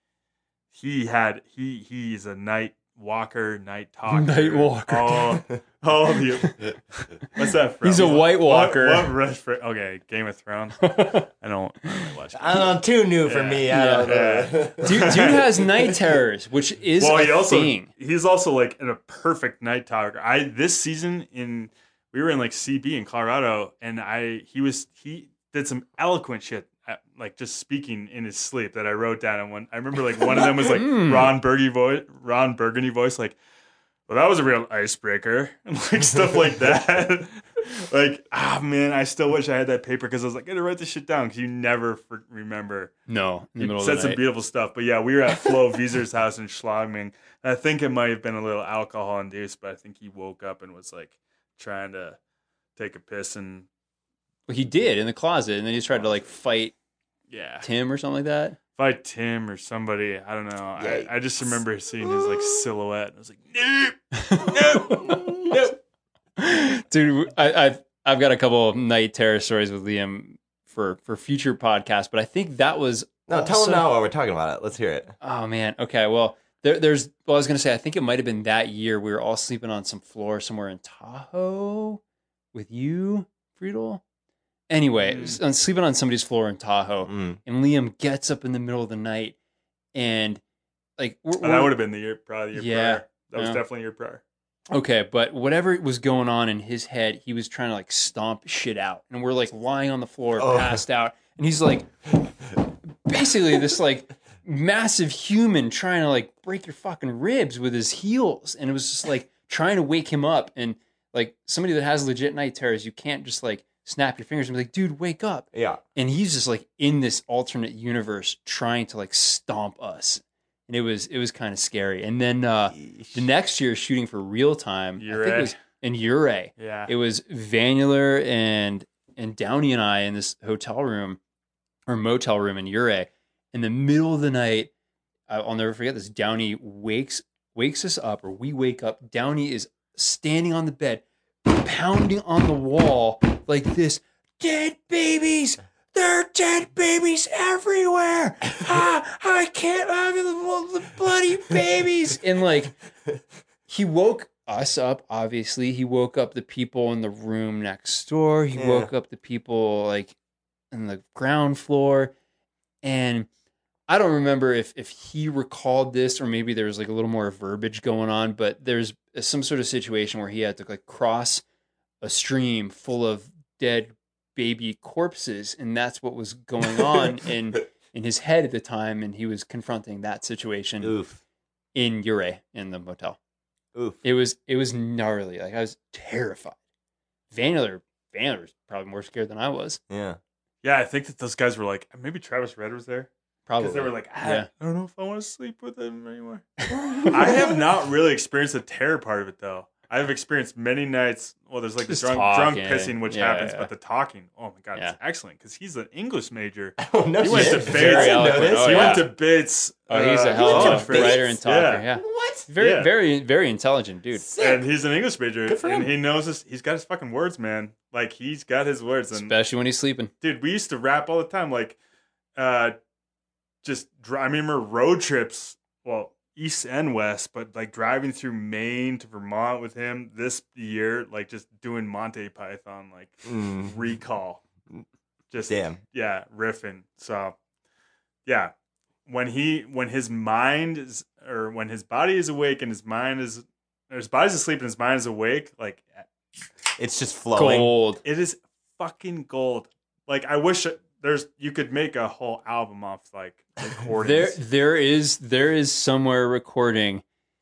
he had he he's a night walker, night talker, Night walker. All, all the what's that from? He's a White Walker. What, what reference? Okay, Game of Thrones. I don't, I don't really watch. I don't know, too new for Yeah. me. I don't Yeah. know. dude, dude has night terrors, which is well, a he also thing. he's also like in a perfect night talker. I this season in we were in like C B in Colorado, and I he was he did some eloquent shit, at, like just speaking in his sleep that I wrote down. And one I remember like one of them was like Mm. Ron Burgundy voice, Ron Burgundy voice, like, well, that was a real icebreaker, and like stuff like that. Like, ah, man, I still wish I had that paper because I was like, I gotta write this shit down because you never for- remember. No, in the You middle said of the some night. beautiful stuff, but yeah, we were at Flo Wieser's house in Schlagming. I think it might have been a little alcohol induced, but I think he woke up and was like trying to take a piss and Well, he did in the closet, and then he tried to like fight yeah, Tim or something like that. fight Tim or somebody. I don't know. I, I just remember seeing his like silhouette. And I was like, nope, nope, nope. Dude, I, I've I've got a couple of night terror stories with Liam for for future podcasts, but I think that was No, tell also- him now while we're talking about it. Let's hear it. Oh man, okay. Well, there, there's. Well, I was gonna say, I think it might have been that year we were all sleeping on some floor somewhere in Tahoe with you, Friedel. Anyway, Mm. I'm sleeping on somebody's floor in Tahoe, Mm. and Liam gets up in the middle of the night, and like we're, Oh, that we're- would have been the year, probably the year Yeah, prior. That was yeah. definitely your prior. Okay, but whatever was going on in his head, he was trying to like stomp shit out. And we're like lying on the floor, Oh. passed out. And he's like, basically, this like massive human trying to like break your fucking ribs with his heels. And it was just like trying to wake him up. And like somebody that has legit night terrors, you can't just like snap your fingers and be like, dude, wake up. Yeah. And he's just like in this alternate universe trying to like stomp us. And it was, it was kind of scary. And then, uh, the next year, shooting for Real Time, I think it Uray. was in Uray. Yeah. It was Vanular and and Downey and I in this hotel room or motel room in Uray. In the middle of the night, I- I'll never forget this. Downey wakes wakes us up, or we wake up. Downey is standing on the bed, pounding on the wall like this. Dead babies. There are dead babies everywhere. Ah, I can't have the, the bloody babies. And like, he woke us up, obviously. He woke up the people in the room next door. He Yeah. woke up the people like in the ground floor. And I don't remember if, if he recalled this or maybe there was like a little more verbiage going on, but there's some sort of situation where he had to like cross a stream full of dead baby corpses, and that's what was going on in in his head at the time, and he was confronting that situation Oof. in Uray in the motel. Oof. It was it was gnarly. Like I was terrified. Vanular Vanular was probably more scared than I was. Yeah. Yeah, I think that those guys were like, maybe Travis Red was there. Probably Because they were like, ah, yeah. I don't know if I want to sleep with him anymore. I have not really experienced the terror part of it, though. I've experienced many nights. Well, there's like Just the drunk, drunk talking. pissing, which Yeah, happens, yeah. but the talking, oh my God, Yeah. it's excellent. Because he's an English major. Oh, no He went shit. to Bates. Very I didn't know eloquent. this. Oh, he yeah. went to Bates. Oh, he's a uh, hell of college a for- writer and talker. Yeah. Yeah, What? very, Yeah. very, very intelligent dude. And he's an English major. Good for and him. he knows his, he's got his fucking words, man. Like, he's got his words. And Especially when he's sleeping. dude, we used to rap all the time. Like, uh, just dri- I remember road trips. Well, east and west, but like driving through Maine to Vermont with him this year, like just doing Monte Python, like Mm. recall. Just Damn. yeah, riffing. So yeah, when he when his mind is or when his body is awake and his mind is or his body's asleep and his mind is awake, like It's just flowing. Gold. it is fucking gold. Like I wish it, there's you could make a whole album off like There, recordings. there is, there is somewhere a recording.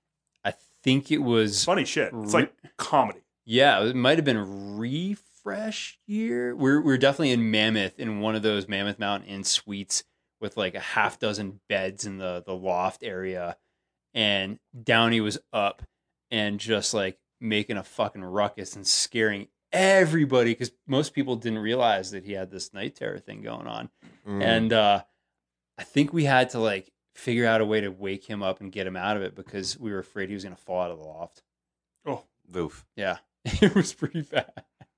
I think it was. Funny shit. It's like comedy. Yeah, it might have been Refresh year. We're we're definitely in Mammoth in one of those Mammoth Mountain Inn suites with like a half dozen beds in the the loft area, and Downey was up and just like making a fucking ruckus and scaring everybody because most people didn't realize that he had this night terror thing going on. Mm. And uh, I think we had to like figure out a way to wake him up and get him out of it because we were afraid he was going to fall out of the loft. Oh, Oof. Yeah, it was pretty bad.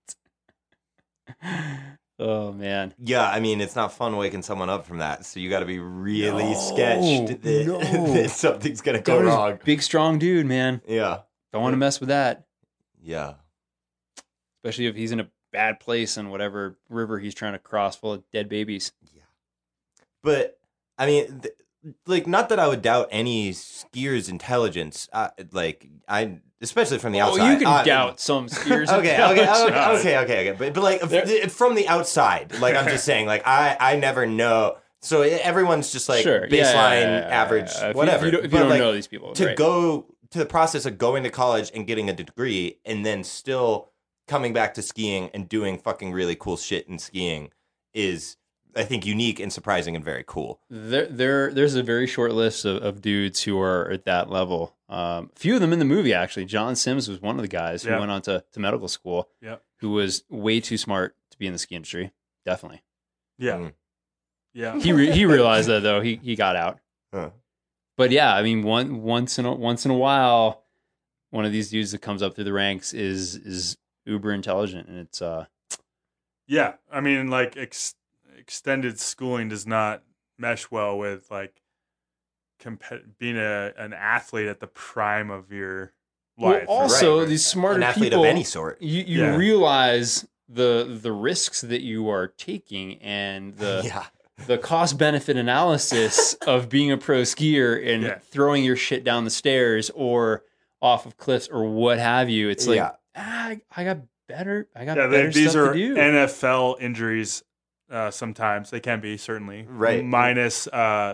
Oh man, Yeah, I mean, it's not fun waking someone up from that, so you got to be really No, sketched that, no. that something's going to go Downey's a wrong. big strong dude, man. Yeah. Don't want to mess with that, Yeah. especially if he's in a bad place in whatever river he's trying to cross full of dead babies. Yeah. But, I mean, th- like, not that I would doubt any skier's intelligence. Uh, like, I, especially from the Oh, outside. you can Uh, doubt some skiers. Okay, okay, okay, intelligence. okay, okay, okay. But, but like, There- f- from the outside, like, I'm just saying, like, I, I never know. So everyone's just like Sure, baseline, yeah, yeah, yeah, yeah, average, yeah. If you- whatever. If you, don't, if you But, don't like, know these people, to right. go to the process of going to college and getting a degree and then still coming back to skiing and doing fucking really cool shit in skiing is, I think, unique and surprising and very cool. There, there, there's a very short list of, of dudes who are at that level. Um, a few of them in the movie, actually. John Sims was one of the guys who Yeah. went on to, to medical school, Yeah. who was way too smart to be in the ski industry. Definitely. Yeah. Mm. Yeah. He re- he realized that though. He he got out. Huh. But yeah, I mean, one once in a, once in a while, one of these dudes that comes up through the ranks is is uber intelligent, and it's uh Yeah. I mean, like ex- extended schooling does not mesh well with like comp- being a an athlete at the prime of your well, life. also Right, right. these smarter An athlete people, of any sort. you you Yeah. realize the the risks that you are taking and the yeah. the cost benefit analysis of being a pro skier and Yeah. throwing your shit down the stairs or off of cliffs or what have you. It's like, Yeah. ah, I, I got better. I got Yeah, better they, these stuff are to do. N F L injuries. Uh, sometimes they can be certainly Right. minus uh,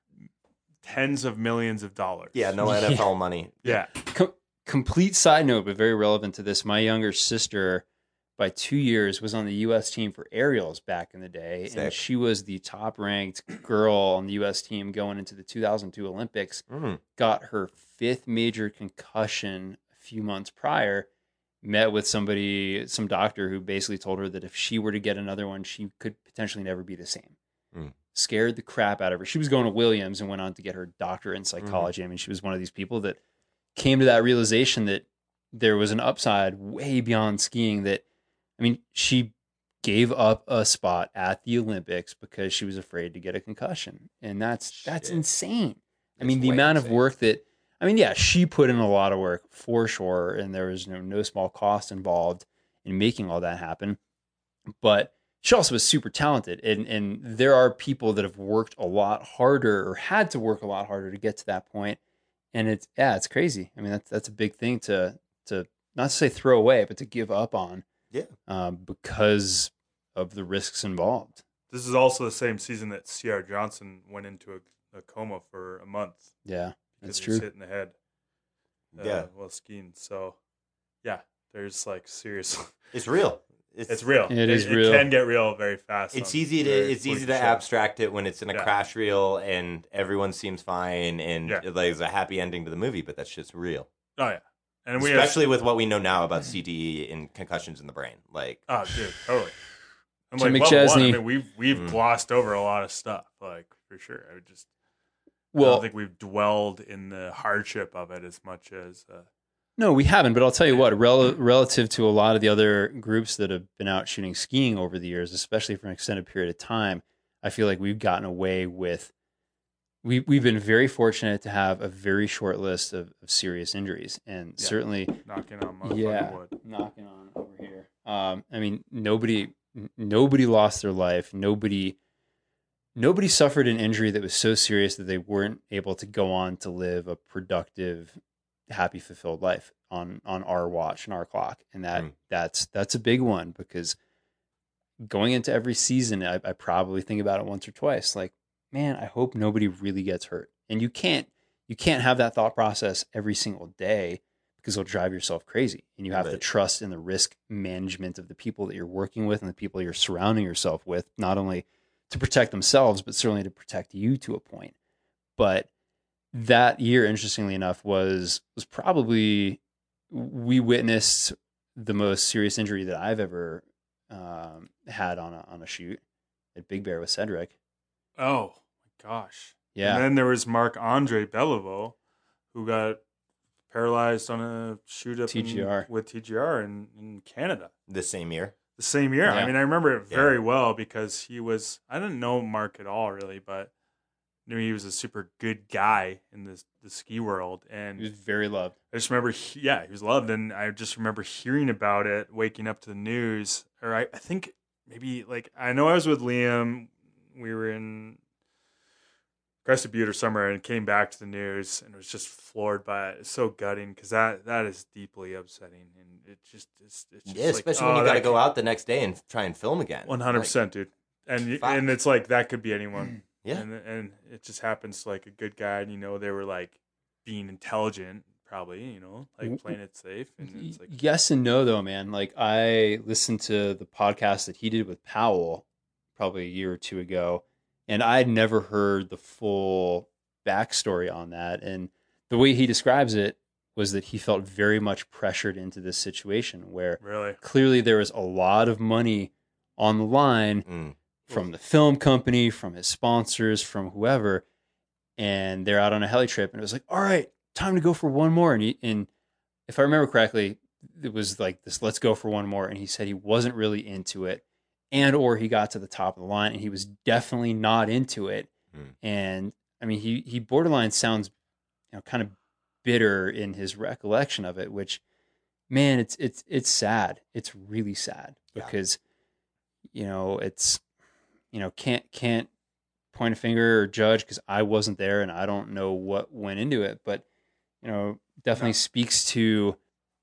tens of millions of dollars. Yeah, no N F L money. Yeah. Com- complete side note, but very relevant to this. My younger sister, by two years, was on the U S team for aerials back in the day, Sick. and she was the top ranked girl on the U S team going into the two thousand two Olympics. Mm. Got her fifth major concussion a few months prior. Met with somebody, some doctor, who basically told her that if she were to get another one, she could potentially never be the same. Mm. Scared the crap out of her. She was going to Williams and went on to get her doctorate in psychology. I mean, she was one of these people that came to that realization that there was an upside way beyond skiing. That, I mean, she gave up a spot at the Olympics because she was afraid to get a concussion. And that's, that's Shit. insane. I That's mean, the way amount insane. of work that, I mean, yeah, she put in a lot of work for sure. And there was no, no small cost involved in making all that happen. But she also was super talented. And, and there are people that have worked a lot harder or had to work a lot harder to get to that point. And it's, yeah, it's crazy. I mean, that's, that's a big thing to, to not to say throw away, but to give up on. Yeah. Um, because of the risks involved. This is also the same season that C R Johnson went into a, a coma for a month Yeah, because that's he was true. hit in the head. Uh, Yeah. while skiing. So, yeah, there's like serious. It's real. It's, It's real. It is it, real. It can get real very fast. It's on easy to very it's easy fluky to shows. abstract it when it's in a Yeah. crash reel and everyone seems fine and Yeah. like, there's a happy ending to the movie, but that's just real. Oh yeah, and we Especially with what we know now about C T E and concussions in the brain. Like, have, oh dude, totally. I'm Tim like level one, I McChesney. mean, we've we've Mm. glossed over a lot of stuff, like for sure. I would just I Well, don't think we've dwelled in the hardship of it as much as. Uh, no, we haven't. But I'll tell you what, rel- relative to a lot of the other groups that have been out shooting skiing over the years, especially for an extended period of time, I feel like we've gotten away with. We we've been very fortunate to have a very short list of, of serious injuries, and Yeah. certainly, knocking on motherfucking yeah, wood. knocking on over here. Um, I mean, nobody n- nobody lost their life. Nobody nobody suffered an injury that was so serious that they weren't able to go on to live a productive, happy, fulfilled life on on our watch and our clock. And that Mm. that's that's a big one, because going into every season, I, I probably think about it once or twice. Like, man, I hope nobody really gets hurt. And you can't you can't have that thought process every single day, because it'll drive yourself crazy. And you have to Right. trust in the risk management of the people that you're working with and the people you're surrounding yourself with, not only to protect themselves, but certainly to protect you to a point. But that year, interestingly enough, was was probably, we witnessed the most serious injury that I've ever um, had on a on a shoot at Big Bear with Cedric. Oh my gosh! Yeah, And then there was Marc Andre Beliveau, who got paralyzed on a shoot up T G R. in, with T G R in, in Canada. the same year. The same year. Yeah. I mean, I remember it Yeah. very well because he was, I didn't know Mark at all really, but knew he was a super good guy in the, the ski world. And he was very loved. I just remember, he, yeah, he was loved. And I just remember hearing about it, waking up to the news. Or I, I think maybe like, I know I was with Liam. We were in Crested Butte or somewhere and came back to the news and was just floored by it. It's so gutting because that, that is deeply upsetting. And it just, it's, it's just Yeah, like, especially oh, when you got to that go out the next day and try and film again. one hundred percent, dude. And you- Fuck. and it's like that could be anyone. Yeah. And and it just happens to like a good guy, and you know they were like being intelligent, probably, you know, like playing it safe. And it's like, yes and no, though, man. Like, I listened to the podcast that he did with Powell probably a year or two ago, and I'd never heard the full backstory on that. And the way he describes it was that he felt very much pressured into this situation where really, clearly there was a lot of money on the line Mm. from the film company, from his sponsors, from whoever, and they're out on a heli trip, and it was like, all right, time to go for one more. And he, and if I remember correctly, it was like this, let's go for one more. And he said he wasn't really into it, and or he got to the top of the line and he was definitely not into it. Mm. And I mean, he he borderline sounds, you know, kind of bitter in his recollection of it, which, man, it's it's it's sad. It's really sad Yeah. because, you know, it's, you know, can't can't point a finger or judge because I wasn't there and I don't know what went into it, but, you know, definitely No. speaks to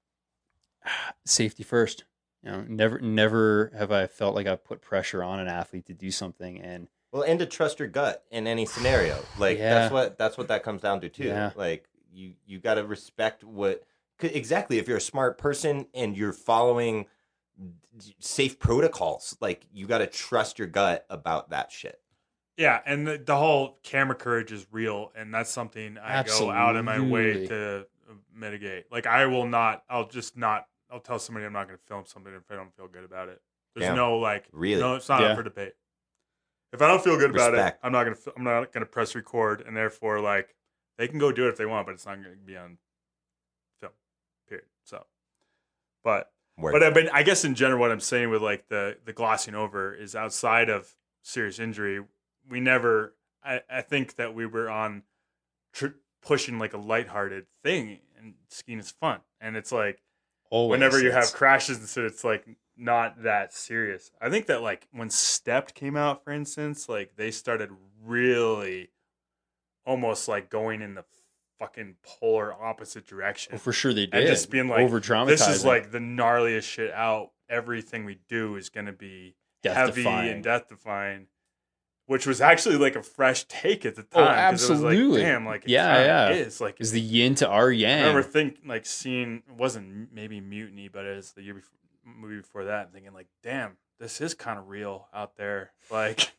safety first. You know, never never have I felt like I've put pressure on an athlete to do something, and Well, and to trust your gut in any scenario. Like Yeah. that's what that's what that comes down to too. Yeah. Like you you got to respect what 'cause exactly if you're a smart person and you're following d- safe protocols, like you got to trust your gut about that shit. yeah. And the, the whole camera courage is real. And that's something I go out of my way Absolutely. to mitigate. Like, I will not, I'll just not, I'll tell somebody I'm not going to film something if I don't feel good about it. There's Damn. no, like, Really? no, it's not Yeah. up for debate. If I don't feel good about Respect. it, I'm not going to, I'm not going to press record. And therefore, like, they can go do it if they want, but it's not going to be on film, period. So, but, Word. but I mean, I guess in general, what I'm saying with like the the glossing over is outside of serious injury, we never. I, I think that we were on tr- pushing like a lighthearted thing, and skiing is fun, and it's like always whenever you have it's- crashes and so it's like not that serious. I think that like when Stepped came out, for instance, like they started really almost like going in the fucking polar opposite direction. well, for sure they did. And just being like, over dramatizing. this is like the gnarliest shit out. Everything we do is going to be heavy Death-defying. and death defying, which was actually like a fresh take at the Oh, time. 'cause It was absolutely. like, damn, like it Yeah, kinda yeah. is like. is the yin to our I yang. remember thinking like seeing it wasn't maybe Mutiny, but it was the year before, movie before that, and thinking like, damn, this is kind of real out there. Like,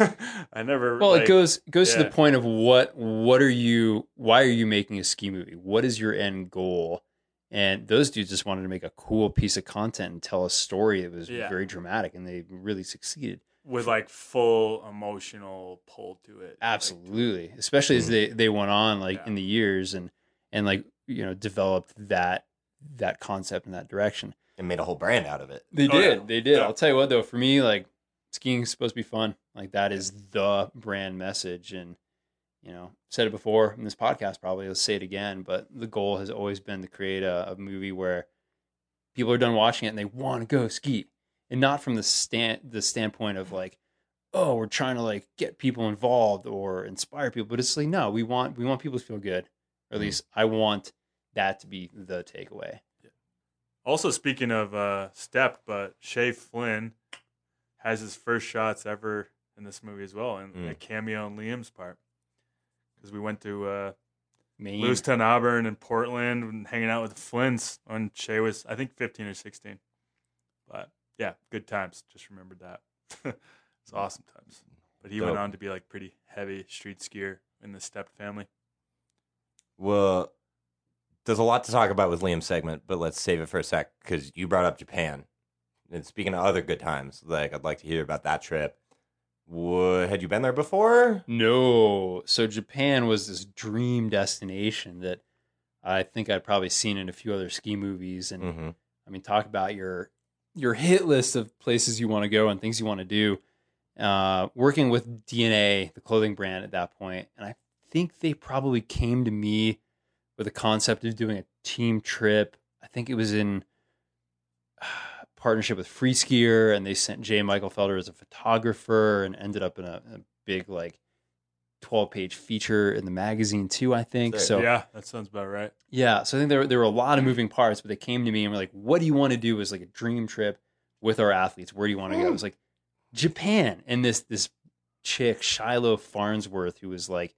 I never. Well, like, it goes goes to yeah. the point of what what are you? Why are you making a ski movie? What is your end goal? And those dudes just wanted to make a cool piece of content and tell a story that was Yeah. very dramatic, and they really succeeded. with like full emotional pull to it. Absolutely, especially as Mhm. they they went on like Yeah. in the years and and like you know developed that that concept in that direction. And made a whole brand out of it. They Oh, did. yeah. They did. Yeah. I'll tell you what, though, for me, like, skiing is supposed to be fun. Like, that is the brand message. And, you know, said it before in this podcast, probably. Let's say it again. But the goal has always been to create a, a movie where people are done watching it and they want to go ski. And not from the stand the standpoint of, like, oh, we're trying to, like, get people involved or inspire people. But it's like, no, we want we want people to feel good. Or at Mhm. least I want that to be the takeaway. Also, speaking of uh, Step, but Shay Flynn has his first shots ever in this movie as well, and Mm. a cameo on Liam's part. Because we went to uh, Maine. Lewiston, Auburn, and Portland, and hanging out with the Flynns when Shay was, I think, fifteen or sixteen. But yeah, good times. Just remembered that. It's awesome times. But he went Dope. on to be like pretty heavy street skier in the Step family. Well, there's a lot to talk about with Liam's segment, but let's save it for a sec because you brought up Japan. And speaking of other good times, like I'd like to hear about that trip. What, had you been there before? No. So Japan was this dream destination that I think I'd probably seen in a few other ski movies. And Mm-hmm. I mean, talk about your your hit list of places you want to go and things you want to do. Uh, working with D N A, the clothing brand at that point, and I think they probably came to me with a concept of doing a team trip. I think it was in uh, partnership with Free Skier, and they sent Jay Michael Felder as a photographer, and ended up in a, a big like twelve page feature in the magazine too. I think Sick. so. Yeah, that sounds about right. Yeah, so I think there there were a lot of moving parts, but they came to me and were like, "What do you want to do as like a dream trip with our athletes? Where do you want to go?" I was like, "Japan." And this this chick Shiloh Farnsworth, who was like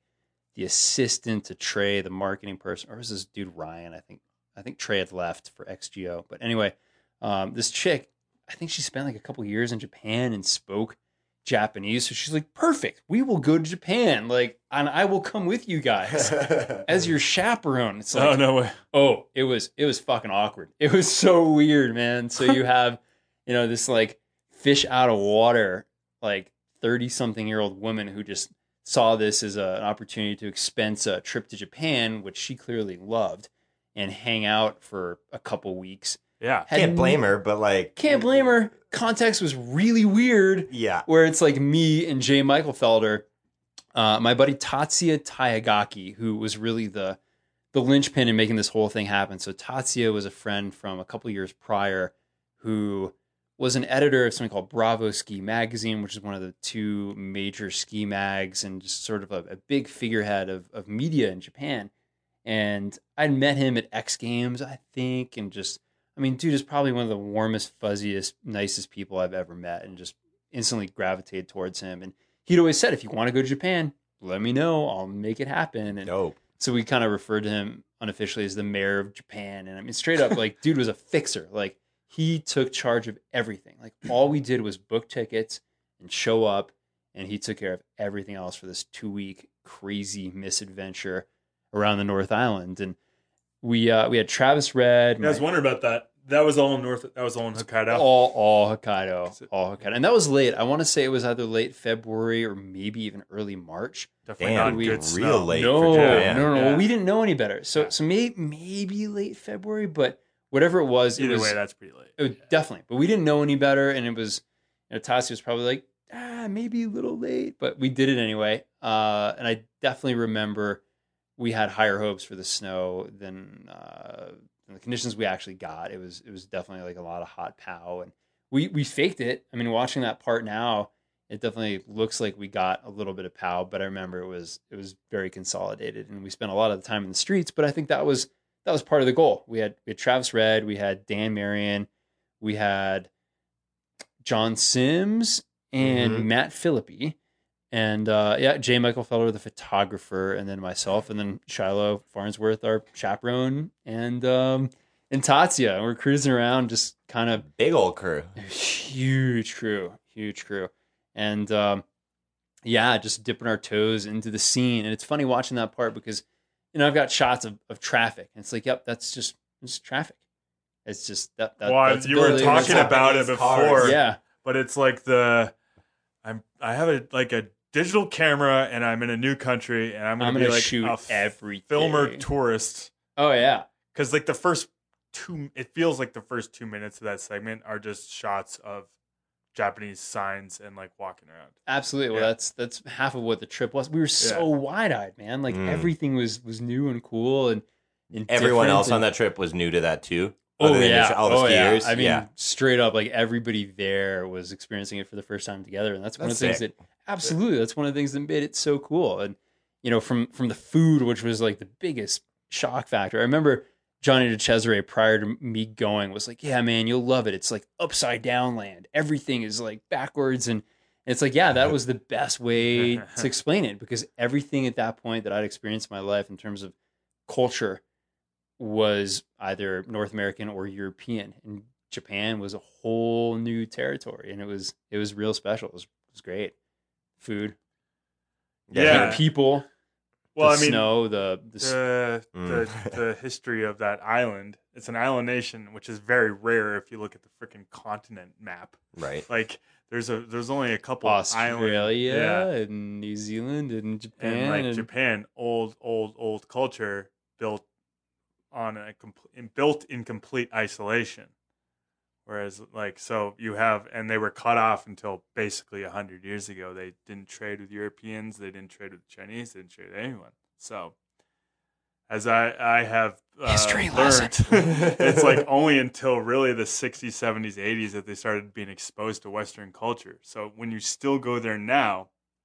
the assistant to Trey, the marketing person, or was this dude Ryan? I think I think Trey had left for X G O. But anyway, um, this chick, I think she spent like a couple years in Japan and spoke Japanese. So she's like, perfect. We will go to Japan. Like, and I will come with you guys as your chaperone. It's like, oh no way. oh, it was it was fucking awkward. It was so weird, man. So you have, you know, this like fish out of water, like thirty something year old woman who just saw this as a, an opportunity to expense a trip to Japan, which she clearly loved, and hang out for a couple weeks. Yeah. Had Can't blame n- her, but like, Can't blame her. Context was really weird. yeah. Where it's like me and Jay Michael Felder, uh, my buddy Tatsuya Taegaki, who was really the the linchpin in making this whole thing happen. So Tatsuya was a friend from a couple years prior who was an editor of something called Bravo Ski Magazine, which is one of the two major ski mags and just sort of a, a big figurehead of, of media in Japan. And I'd met him at X Games, I think, and just, I mean, dude is probably one of the warmest, fuzziest, nicest people I've ever met, and just instantly gravitated towards him. And he'd always said, if you want to go to Japan, let me know. I'll make it happen. And Dope. so we kind of referred to him unofficially as the mayor of Japan. And I mean, straight up, like, dude was a fixer. Like, he took charge of everything. Like, all we did was book tickets and show up, and he took care of everything else for this two-week crazy misadventure around the North Island. And we uh, we had Travis Red. You guys my- wonder about that. That was all in North. That was all in Hokkaido. all all Hokkaido, all Hokkaido, and that was late. I want to say it was either late February or maybe even early March. Definitely Damn, not we- good real snow. late no, for Japan. no, no, no. Yeah. We didn't know any better. So Yeah. so maybe maybe late February, but whatever it was, it Either was way, that's pretty late. it was definitely. But we didn't know any better, and it was, you know, Tassi was probably like, ah, maybe a little late, but we did it anyway. Uh, and I definitely remember we had higher hopes for the snow than, uh, than the conditions we actually got. It was it was definitely like a lot of hot pow, and we we faked it. I mean, watching that part now, it definitely looks like we got a little bit of pow, but I remember it was it was very consolidated, and we spent a lot of the time in the streets. But I think that was that was part of the goal. We had we had Travis Red, we had Dan Marion, we had John Sims and Mhm. Matt Philippi, and uh, yeah, J. Michael Feller, the photographer, and then myself, and then Shiloh Farnsworth, our chaperone, and um, and Tatsuya. And we're cruising around, just kind of Big old crew. huge crew, huge crew, and um, yeah, just dipping our toes into the scene. And it's funny watching that part because, you know, I've got shots of, of traffic, and it's like, yep, that's just it's traffic. It's just that. that Well, that's you were building- talking that's- about it Japanese before. cars. yeah. But it's like the I'm I have a like a digital camera and I'm in a new country and I'm gonna, I'm be gonna like shoot a f- everything. filmer tourist. Oh yeah. Because like the first two, it feels like the first two minutes of that segment are just shots of Japanese signs and like walking around. Absolutely. Well, Yeah. that's that's half of what the trip was. We were so wide eyed, man. Like Mm. everything was was new and cool, and, and Everyone different else on and- that trip was new to that too. Oh Other than yeah, the- all the oh yeah. skiers. I mean, yeah. straight up, like everybody there was experiencing it for the first time together, and that's one That's of the things sick. that absolutely that's one of the things that made it so cool. And you know, from from the food, which was like the biggest shock factor. I remember Johnny DeCesare prior to me going was like, "Yeah, man, you'll love it. It's like upside down land. Everything is like backwards." And it's like, yeah, that was the best way to explain it, because everything at that point that I'd experienced in my life in terms of culture was either North American or European, and Japan was a whole new territory, and it was it was real special. It was, it was great. Food, Yeah. the people, Well, the I mean, snow, the the, s- the Mm. the the history of that island. It's an island nation, which is very rare if you look at the freaking continent map. Right. Like there's a there's only a couple Australia island, yeah, and New Zealand and Japan. and like and- Japan, old old old culture built on a complete built in complete isolation. Whereas, like, so you have, and they were cut off until basically a hundred years ago. They didn't trade with Europeans. They didn't trade with the Chinese. They didn't trade with anyone. So, as I I have uh, History learned, lesson. it's like only until really the sixties, seventies, eighties that they started being exposed to Western culture. So when you still go there now,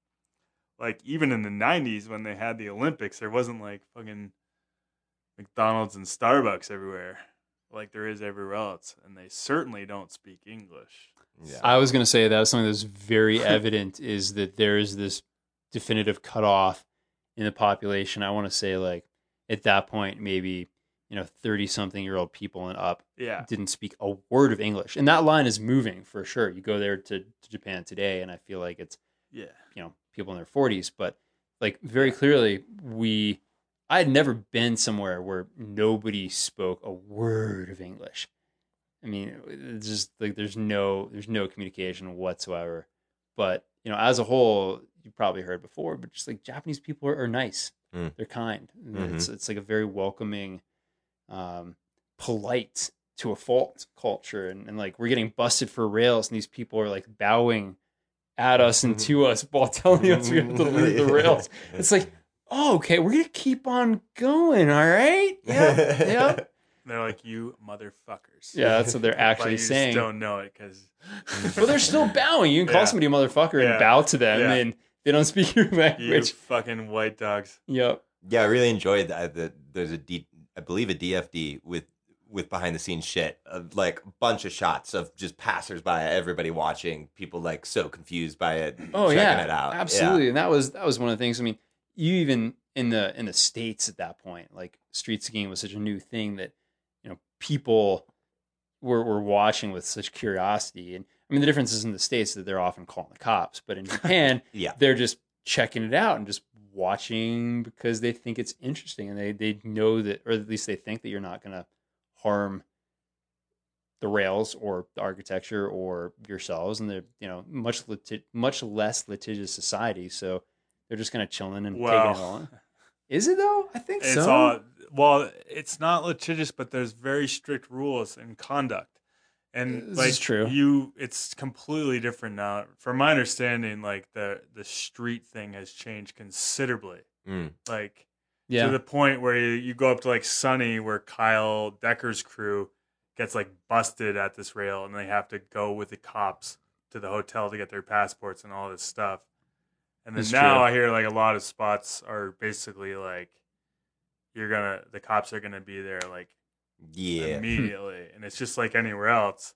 like even in the nineties when they had the Olympics, there wasn't like fucking McDonald's and Starbucks everywhere like there is everywhere else, and they certainly don't speak English. Yeah. I was going to say that was something that's very evident is that there is this definitive cutoff in the population. I want to say like at that point, maybe, you know, thirty something year old people and up Yeah. didn't speak a word of English. And that line is moving for sure. You go there to, to Japan today, and I feel like it's, Yeah. you know, people in their forties, but like very clearly we, I had never been somewhere where nobody spoke a word of English. I mean, it's just like there's no, there's no communication whatsoever. But, you know, as a whole, you probably heard before, but just like Japanese people are, are nice. Mm. They're kind. Mhm. It's, it's like a very welcoming, um, polite to a fault culture. And, and like we're getting busted for rails, and these people are like bowing at us and to us while telling us we have to leave the rails. It's like, oh, okay, we're gonna keep on going, all right? Yep, yep. They're like, you motherfuckers. Yeah, that's what they're But actually you saying. just don't know it because. Well, they're still bowing. You can call Yeah. somebody a motherfucker and Yeah. bow to them, Yeah. and they don't speak your You language. fucking white dogs. Yep. Yeah, I really enjoyed that. that there's a D, I believe a D F D with with behind the scenes shit, of like a bunch of shots of just passersby, everybody watching, people like so confused by it, Oh checking yeah, it out. absolutely. And that was that was one of the things. I mean, you even in the in the States at that point, like street skiing was such a new thing that, you know, people were were watching with such curiosity. And I mean, the difference is in the States that they're often calling the cops, but in Japan, Yeah. they're just checking it out and just watching because they think it's interesting, and they they know that, or at least they think that you're not going to harm the rails or the architecture or yourselves, and they're, you know, much liti- much less litigious society, so they're just kind of chilling and Well, taking it on. Is it though? I think It's so. all well. It's not litigious, but there's very strict rules in conduct, and This like is true. you, it's completely different now. From my understanding, like the the street thing has changed considerably. Mm. Like Yeah, to the point where you, you go up to like Sunny, where Kyle Decker's crew gets like busted at this rail, and they have to go with the cops to the hotel to get their passports and all this stuff. And then It's now true. I hear like a lot of spots are basically like you're gonna the cops are gonna be there like Yeah. immediately, and it's just like anywhere else.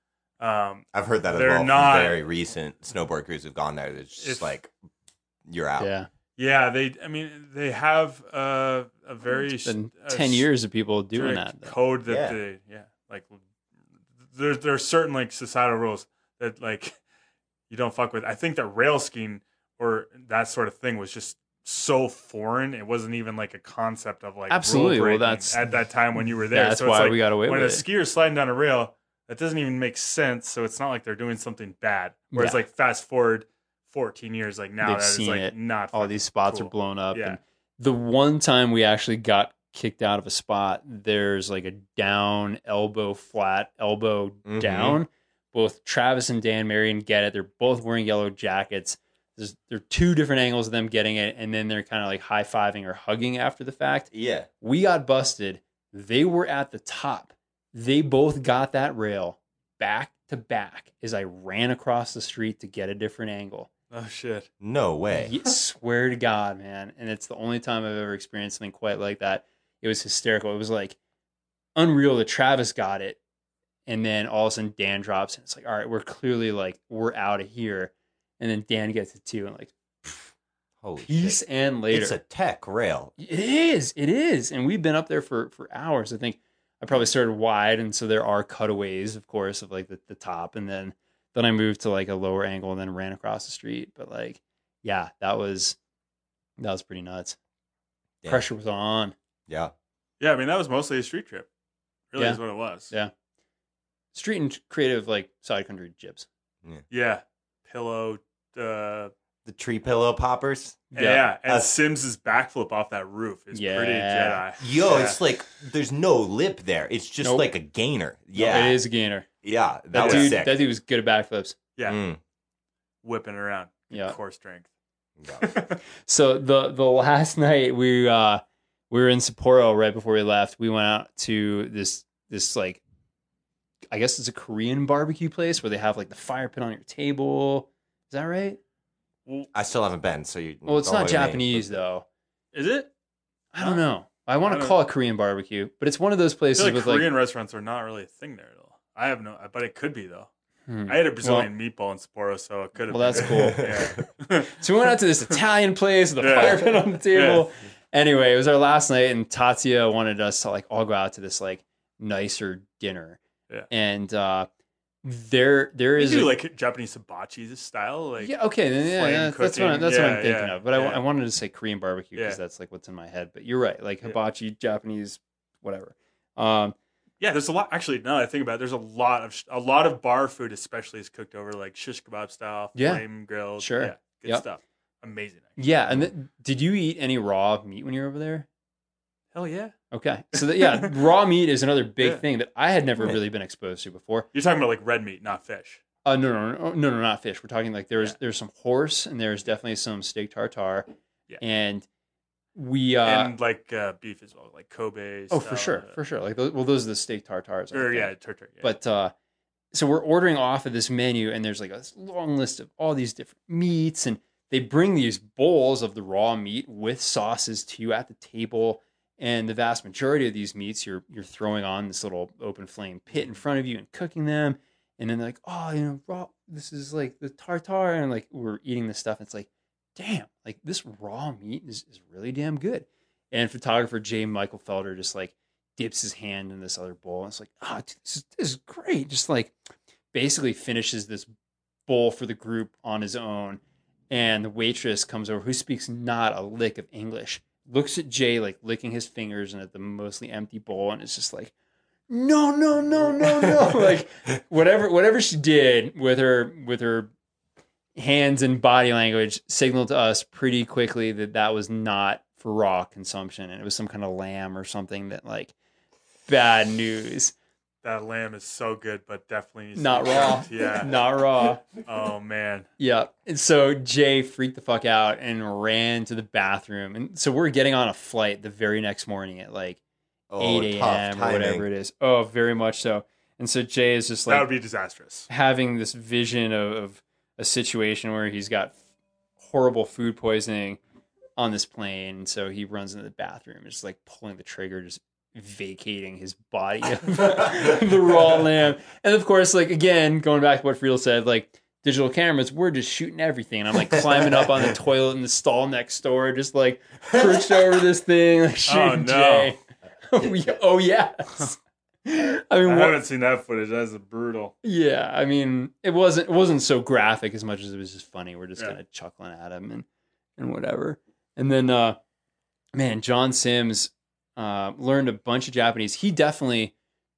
Um, I've heard that as They're well not- from very recent snowboard crews who've gone there. It's just If- like, you're out. yeah. yeah, they. I mean, they have uh, a very It's been a ten years of people doing strict that. though. code that Yeah. they yeah like there's there are certain like societal rules that like you don't fuck with. I think that rail skiing or that sort of thing was just so foreign. It wasn't even like a concept of like Absolutely. rule Well, breaking that's- at that time when you were there. That's so it's why like we got away when with a it. skier's sliding down a rail, that doesn't even make sense. So it's not like they're doing something bad. Whereas Yeah. like fast forward fourteen years, like now They've that is seen like it. not All fucking these spots cool. are blown up. Yeah. And the one time we actually got kicked out of a spot, there's like a down elbow flat, elbow Mhm. down. Both Travis and Dan Marion get it. They're both wearing yellow jackets. There's there are two different angles of them getting it, and then they're kind of like high fiving or hugging after the fact. Yeah. We got busted. They were at the top. They both got that rail back to back as I ran across the street to get a different angle. Oh shit. No way. Ye- swear to God, man. And it's the only time I've ever experienced something quite like that. It was hysterical. It was like unreal that Travis got it. And then all of a sudden Dan drops and it's like, all right, we're clearly like, we're out of here. And then Dan gets it too. And like, Holy peace shit. and later. It's a tech rail. It is. It is. And we've been up there for, for hours. I think I probably started wide. And so there are cutaways, of course, of like the, the top. And then, then I moved to like a lower angle and then ran across the street. But like, yeah, that was, that was pretty nuts. Damn. Pressure was on. Yeah. Yeah, I mean that was mostly a street trip. Really Yeah. is what it was. Yeah. Street and creative, like side country jibs. Yeah. Pillow. Uh, The tree pillow poppers. yeah. Yeah. And Uh, Sims's backflip off that roof is Yeah. pretty Jedi. Yo, Yeah. it's like there's no lip there. It's just Nope. like a gainer. Yeah. It is a gainer. Yeah. That, That, was dude, sick. that dude was good at backflips. Yeah. Mm. Whipping around. Yeah. Core strength. Yeah. So the the last night we uh we were in Sapporo right before we left. We went out to this this like I guess it's a Korean barbecue place where they have like the fire pit on your table. Is that right? Well, I still haven't been, so you. Well, it's don't not look at me. Japanese though. is it? I don't know. I want I to don't- call it Korean barbecue, but it's one of those I places feel like with Korean like restaurants are not really a thing there though. I have no, but it could be though. Hmm. I had a Brazilian well, meatball in Sapporo, so it could have. Well, been. that's cool. Yeah. So we went out to this Italian place with a yeah. fire pit on the table. Yeah. Anyway, it was our last night, and Tatsuya wanted us to like all go out to this like nicer dinner. Yeah. And uh, there, there you is do a, like Japanese hibachi style, like yeah, okay, then, yeah, yeah, that's what I'm, that's yeah, what I'm thinking yeah, of. But yeah. I, I wanted to say Korean barbecue because yeah. that's like what's in my head. But you're right, like hibachi, yeah. Japanese, whatever. Um, yeah, there's a lot. Actually, now that I think about it, there's a lot of a lot of bar food, especially is cooked over like shish kebab style, yeah. flame grilled. Sure, yeah, good yep. stuff. Amazing. Actually. Yeah, and th- did you eat any raw meat when you were over there? Hell yeah. Okay. So, that, yeah, raw meat is another big yeah. thing that I had never really been exposed to before. You're talking about like red meat, not fish. Uh, no, no, no, no, no, not fish. We're talking like there's yeah. there's some horse and there's definitely some steak tartare. Yeah. And we... Uh, and like uh, beef as well, like Kobe. Oh, for sure, for sure. Like those, Well, those are the steak tartares. Or, yeah, tartare. Yeah. But, uh, so we're ordering off of this menu and there's like a long list of all these different meats and they bring these bowls of the raw meat with sauces to you at the table. And the vast majority of these meats, you're you're throwing on this little open flame pit in front of you and cooking them. And then they're like, oh, you know, raw, this is like the tartare. And like, we're eating this stuff. And it's like, damn, like this raw meat is, is really damn good. And photographer J. Michael Felder just like dips his hand in this other bowl. And it's like, oh, dude, this is, this is great. Just like basically finishes this bowl for the group on his own. And the waitress comes over, who speaks not a lick of English, looks at Jay like licking his fingers and at the mostly empty bowl, and it's just like, no, no, no, no, no. Like whatever, whatever she did with her with her hands and body language signaled to us pretty quickly that that was not for raw consumption, and it was some kind of lamb or something that like bad news. That lamb is so good, but definitely needs not to be raw. cooked. Yeah, not raw. Oh man. Yeah. And so Jay freaked the fuck out and ran to the bathroom. And so we're getting on a flight the very next morning at like oh, eight a.m. or whatever it is. Oh, very much so. And so Jay is just like, that would be disastrous. Having this vision of, of a situation where he's got horrible food poisoning on this plane. And so he runs into the bathroom, just like pulling the trigger, just vacating his body of the raw lamb. And of course, like again, going back to what Friedel said, like digital cameras, we're just shooting everything. And I'm like climbing up on the toilet in the stall next door, just like perched over this thing, like shooting oh, no. Jay. oh, yeah. oh yes. I mean, I what, haven't seen that footage. That's brutal. Yeah, I mean, it wasn't it wasn't so graphic as much as it was just funny. We're just yeah. kind of chuckling at him and and whatever. And then, uh, man, John Sims uh, learned a bunch of Japanese. He definitely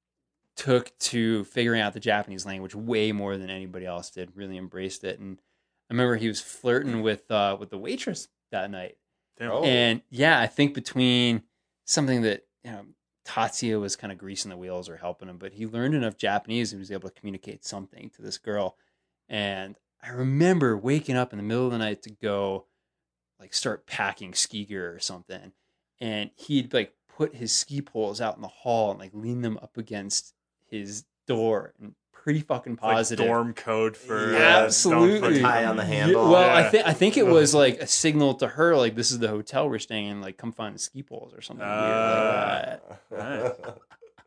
took to figuring out the Japanese language way more than anybody else did. Really embraced it. And I remember he was flirting with uh, with the waitress that night. Damn. And yeah, I think between something that, you know, Tatsuya was kind of greasing the wheels or helping him, but he learned enough Japanese and was able to communicate something to this girl. And I remember waking up in the middle of the night to go like start packing ski gear or something. And he'd like put his ski poles out in the hall and like lean them up against his door, and pretty fucking positive. Like dorm code for yeah, absolutely for tie on the handle. Yeah, well, yeah. I think I think it was like a signal to her, like this is the hotel we're staying in. Like come find the ski poles or something uh, weird like that.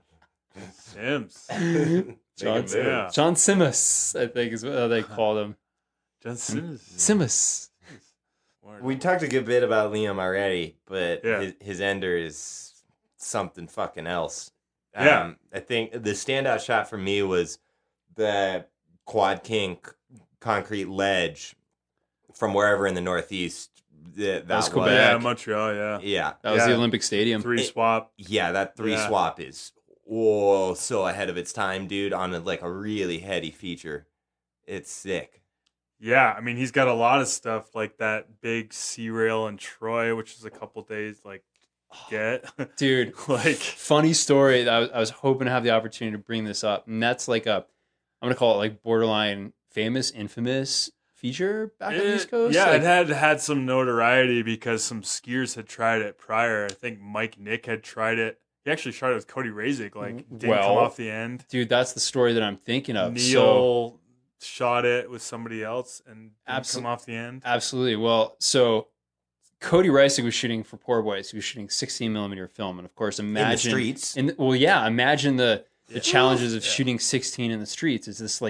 Sims. John, yeah. John Simus, I think is what they called him. John Sims. Simus. We talked a good bit about Liam already, but yeah. his, his ender is something fucking else. Yeah. Um, I think the standout shot for me was the Quad King concrete ledge from wherever in the Northeast. That, that was was Quebec. Yeah, Montreal, yeah. Yeah. That was yeah. the Olympic Stadium. Three It, swap. Yeah, that three yeah. swap is whoa, so ahead of its time, dude, on a, like a really heady feature. It's sick. Yeah, I mean, he's got a lot of stuff like that big sea rail in Troy, which is a couple days like get. Dude, like funny story. I was, I was hoping to have the opportunity to bring this up, and that's like a, I'm gonna call it like borderline famous, infamous feature back it, on the East Coast. Yeah, like, it had had some notoriety because some skiers had tried it prior. I think Mike Nick had tried it. He actually tried it with Cody Razik. Like didn't well, come off the end. Dude, that's the story that I'm thinking of. Neil So, shot it with somebody else and didn't Absol- come off the end. Absolutely. Well, so Cody Reisig was shooting for Poor Boys. He was shooting sixteen millimeter film, and of course, imagine in the streets. In, well, yeah, imagine the the Yeah. challenges of Yeah. shooting sixteen in the streets. Is this like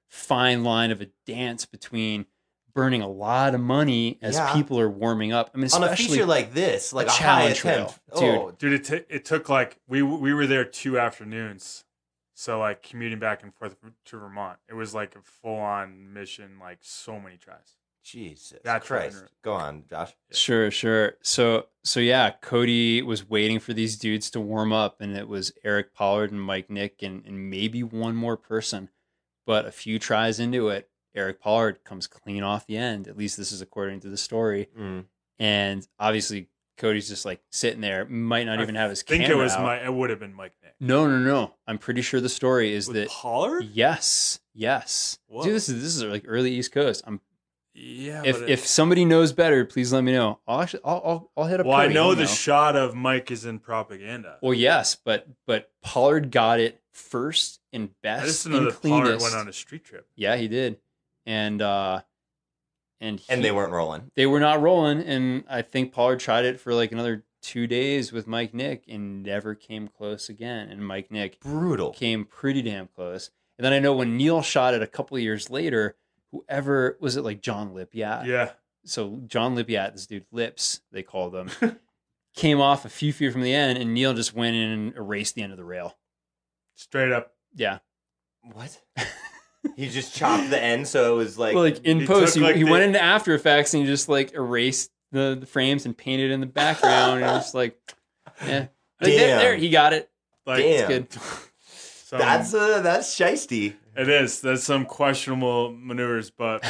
fine line of a dance between burning a lot of money as Yeah. people are warming up. I mean, On a especially feature like this, like a a, high challenge attempt, rail, oh, Dude, it, t- it took like we we were there two afternoons, so like commuting back and forth to Vermont, it was like a full on mission, like so many tries. Jesus That's Christ! what- Go on, Josh. Sure, sure. So, so yeah, Cody was waiting for these dudes to warm up, and it was Eric Pollard and Mike Nick and, and maybe one more person. But a few tries into it, Eric Pollard comes clean off the end. At least this is according to the story. Mm. And obviously, Cody's just like sitting there, might not even have his I think camera it was out. my. It would have been Mike Nick. No, no, no. I'm pretty sure the story is With that Pollard? yes, yes. Whoa. Dude, this is this is like early East Coast. I'm Yeah. if but it- if somebody knows better, please let me know. I'll actually I'll I'll, I'll hit up. well, I Cody. know He'll the shot of Mike is in propaganda. Well, yes, but but Pollard got it first and I just best know and that Pollard cleanest. went on a street trip. Yeah, he did, and uh, and And he- they weren't rolling. they were not rolling, and I think Pollard tried it for like another two days with Mike Nick and never came close again. And Mike Nick Brutal. came pretty damn close. And then I know when Neil shot it a couple of years later, whoever was it like John Lippiat? Yeah. So John Lippiat, this dude Lips, they call them, came off a few feet from the end, and Neil just went in and erased the end of the rail. Straight up. Yeah. What? He just chopped the end, so it was like, Well, like in he post, took, he, like, he the- went into After Effects and he just like erased the, the frames and painted in the background, and it's like, yeah, like, there, Damn. there, he got it. Like, Damn. Good. some- that's uh, that's shiesty. It is. That's some questionable maneuvers, but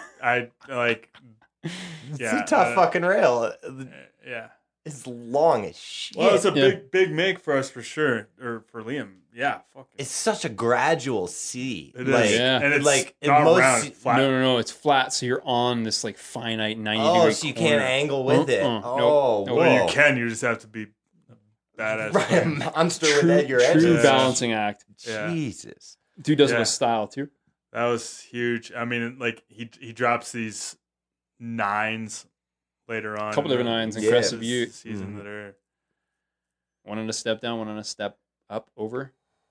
I like. It's Yeah, a tough uh, fucking rail. uh, Yeah. It's long as shit. Well, it's a Yeah. big, big make for us for sure, or for Liam. Yeah. Fuck it. It's such a gradual C. It is. like, Yeah. And it's like in not most round, C- it's flat. No, no, no, it's flat, so you're on this like finite ninety Oh, degree. so you corner. can't angle with it. Uh-uh. Oh, Nope. Nope. Well, whoa. you can. You just have to be a badass. Right, a monster True, with your true edges. Yeah. balancing act. Yeah. Jesus. Dude does it Yeah. with style too. That was huge. I mean, like he he drops these nines later on. A couple in different the- nines, Yeah. impressive this view. season Mhm. that are. One on a step down, one on a step up over.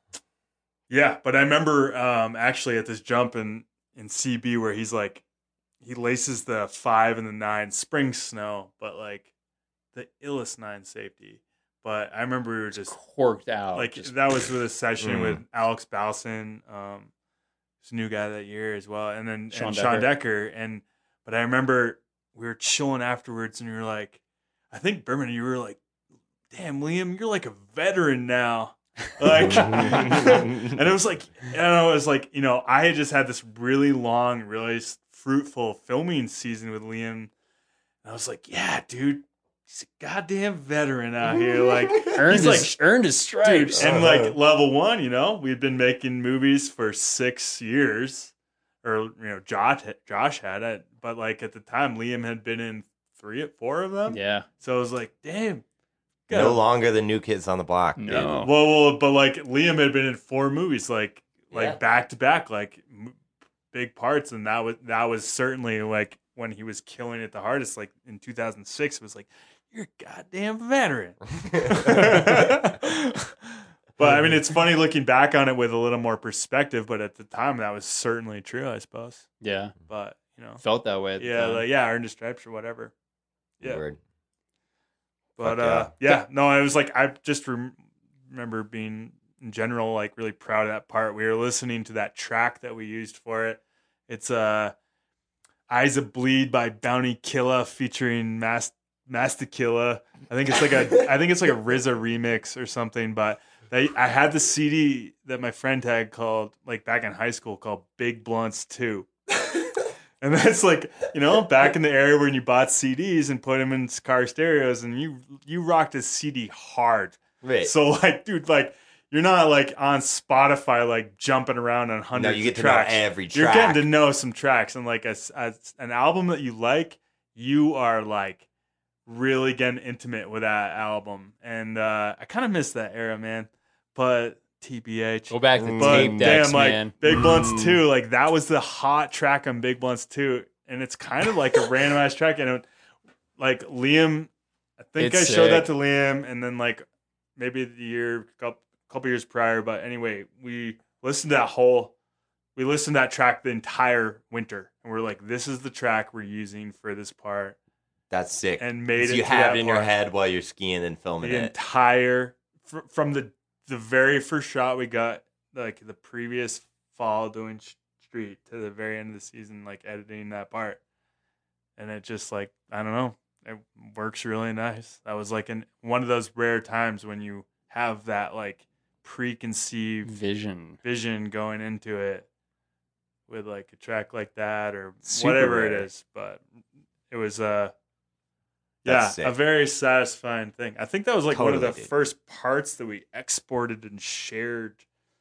Yeah, but I remember um, actually at this jump in in C B where he's like, he laces the five and the nine spring snow, but like the illest nine safety. But I remember we were just Corked out. like just- that was with a session Mm. with Alex Balson, um, who's a new guy that year as well, and then Sean and Sean Decker. Decker. And but I remember we were chilling afterwards, and you were like, I think Berman, you were like, "Damn, Liam, you're like a veteran now." Like, and it was like, I don't know, it was like, you know, I had just had this really long, really fruitful filming season with Liam. And I was like, yeah, dude, he's a goddamn veteran out here. Like, earned he's his like, earned his dude, stripes. and Uh-huh. like level one, you know, we'd been making movies for six years, or you know, Josh Josh had it, but like at the time, Liam had been in three, four of them. Yeah. So I was like, damn. No longer the new kids on the block. dude. No. Well, well, but like Liam had been in four movies, like like Yeah. back to back, like m- big parts, and that was that was certainly like when he was killing it the hardest. Like in two thousand six, it was like, you're a goddamn veteran. But I mean, it's funny looking back on it with a little more perspective. But at the time, that was certainly true, I suppose. Yeah. But you know, Felt that way. At the yeah, time. like, yeah, earned a stripes or whatever. Yeah. Word. But Fuck uh, yeah, no, I was like, I just rem- remember being in general like really proud of that part. We were listening to that track that we used for it. It's uh, "Eyes of Bleed" by Bounty Killa featuring Mas- Mastakilla. I think it's like a, I think it's like a R Z A remix or something. But they, I had the C D that my friend had called like back in high school called Big Blunts two. And that's like, you know, back in the era when you bought C Ds and put them in car stereos, and you you rocked a C D hard. Right. So like, dude, like you're not like on Spotify like jumping around on hundreds No, you get of to tracks. know every You're track. getting to know some tracks, and like a, a- an album that you like, you are like really getting intimate with that album. And uh, I kind of miss that era, man. But T B H. Go back to Mm. But tape decks, damn, like man. Big Blunts Mm. two, like that was the hot track on Big Blunts two, and it's kind of like a random ass track. And it, like Liam, I think It's I showed that sick. to Liam, and then like maybe the year couple, couple years prior. But anyway, we listened to that whole we listened to that track the entire winter, and we're like, this is the track we're using for this part. That's sick. And made it you to have that it in your part. head while you're skiing and filming The it. entire fr- from the the very first shot we got, like the previous fall doing sh- street to the very end of the season, like editing that part, and it just like I don't know, it works really nice. That was like an one of those rare times when you have that like preconceived Vision. vision going into it with like a track like that or Super whatever rare. it is, but it was uh That's yeah, sick. a very satisfying thing. I think that was like one of Totally, the dude. first parts that we exported and shared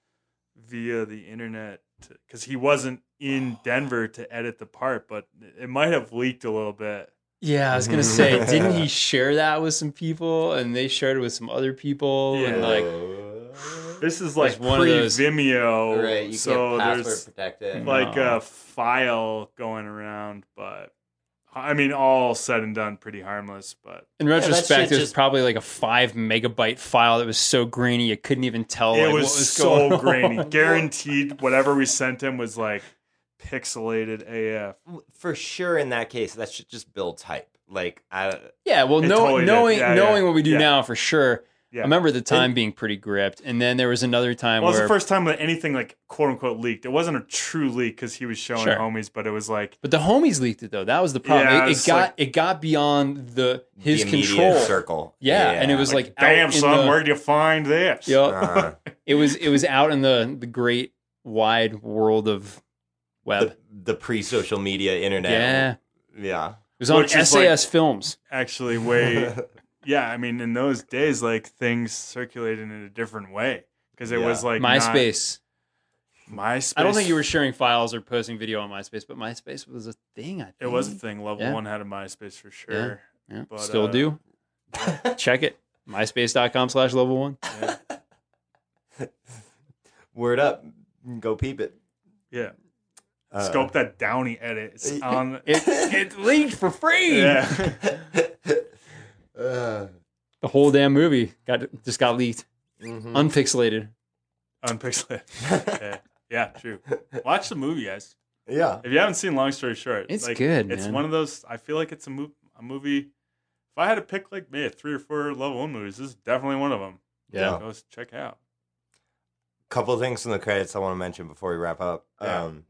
via the internet because he wasn't in Denver to edit the part, but it might have leaked a little bit. Yeah, I was gonna say, didn't he share that with some people, and they shared it with some other people, and Yeah. like, This is like one of pre those- Vimeo, right, you so can't password there's protect it. like No. a file going around, but I mean, all said and done, pretty harmless. But in that retrospect, shit it was just- probably like a five megabyte file that was so grainy you couldn't even tell. it like, was, what was so going on. grainy. Guaranteed, whatever we sent him was like pixelated A F. For sure, in that case, that should just builds hype. Like, I, Yeah, well, It know, totally did. knowing Yeah, knowing yeah. what we do Yeah. now for sure. Yeah. I remember the time being pretty gripped, and then there was another time Well, it was where, the first time that anything like quote unquote leaked. It wasn't a true leak because he was showing Sure. homies, but it was like but the homies leaked it though. That was the problem. Yeah, it, it it's got like- it got beyond the his the immediate control circle. Yeah, and it was like, out damn in son, the- where'd you find this? Yup. Uh, it was it was out in the the great wide world of web. the, the pre-social media internet. yeah, it Yeah. was on Which is S A S Films. Actually, way yeah. I mean, in those days, like things circulated in a different way because it Yeah. was like not- MySpace. MySpace. I don't think you were sharing files or posting video on MySpace, but MySpace was a thing. I think It was a thing. Level Yeah. one had a MySpace for sure. Yeah, But, still uh, do. Check it. MySpace.com slash level one. Yeah. Word up. Go peep it. yeah. Uh, Scope that Downey edit. It's on. It it leaked for free. yeah. uh, The whole damn movie got just got leaked, mhm. unpixelated. Unpixelated. yeah. Yeah. True. Watch the movie, guys. yeah. If you haven't seen Long Story Short, It's like, good, It's man. one of those. I feel like it's a, mo- a movie. If I had to pick like maybe three or four level one movies, this is definitely one of them. Yeah. Go check it out. Couple things from the credits I want to mention before we wrap up. Yeah. Um,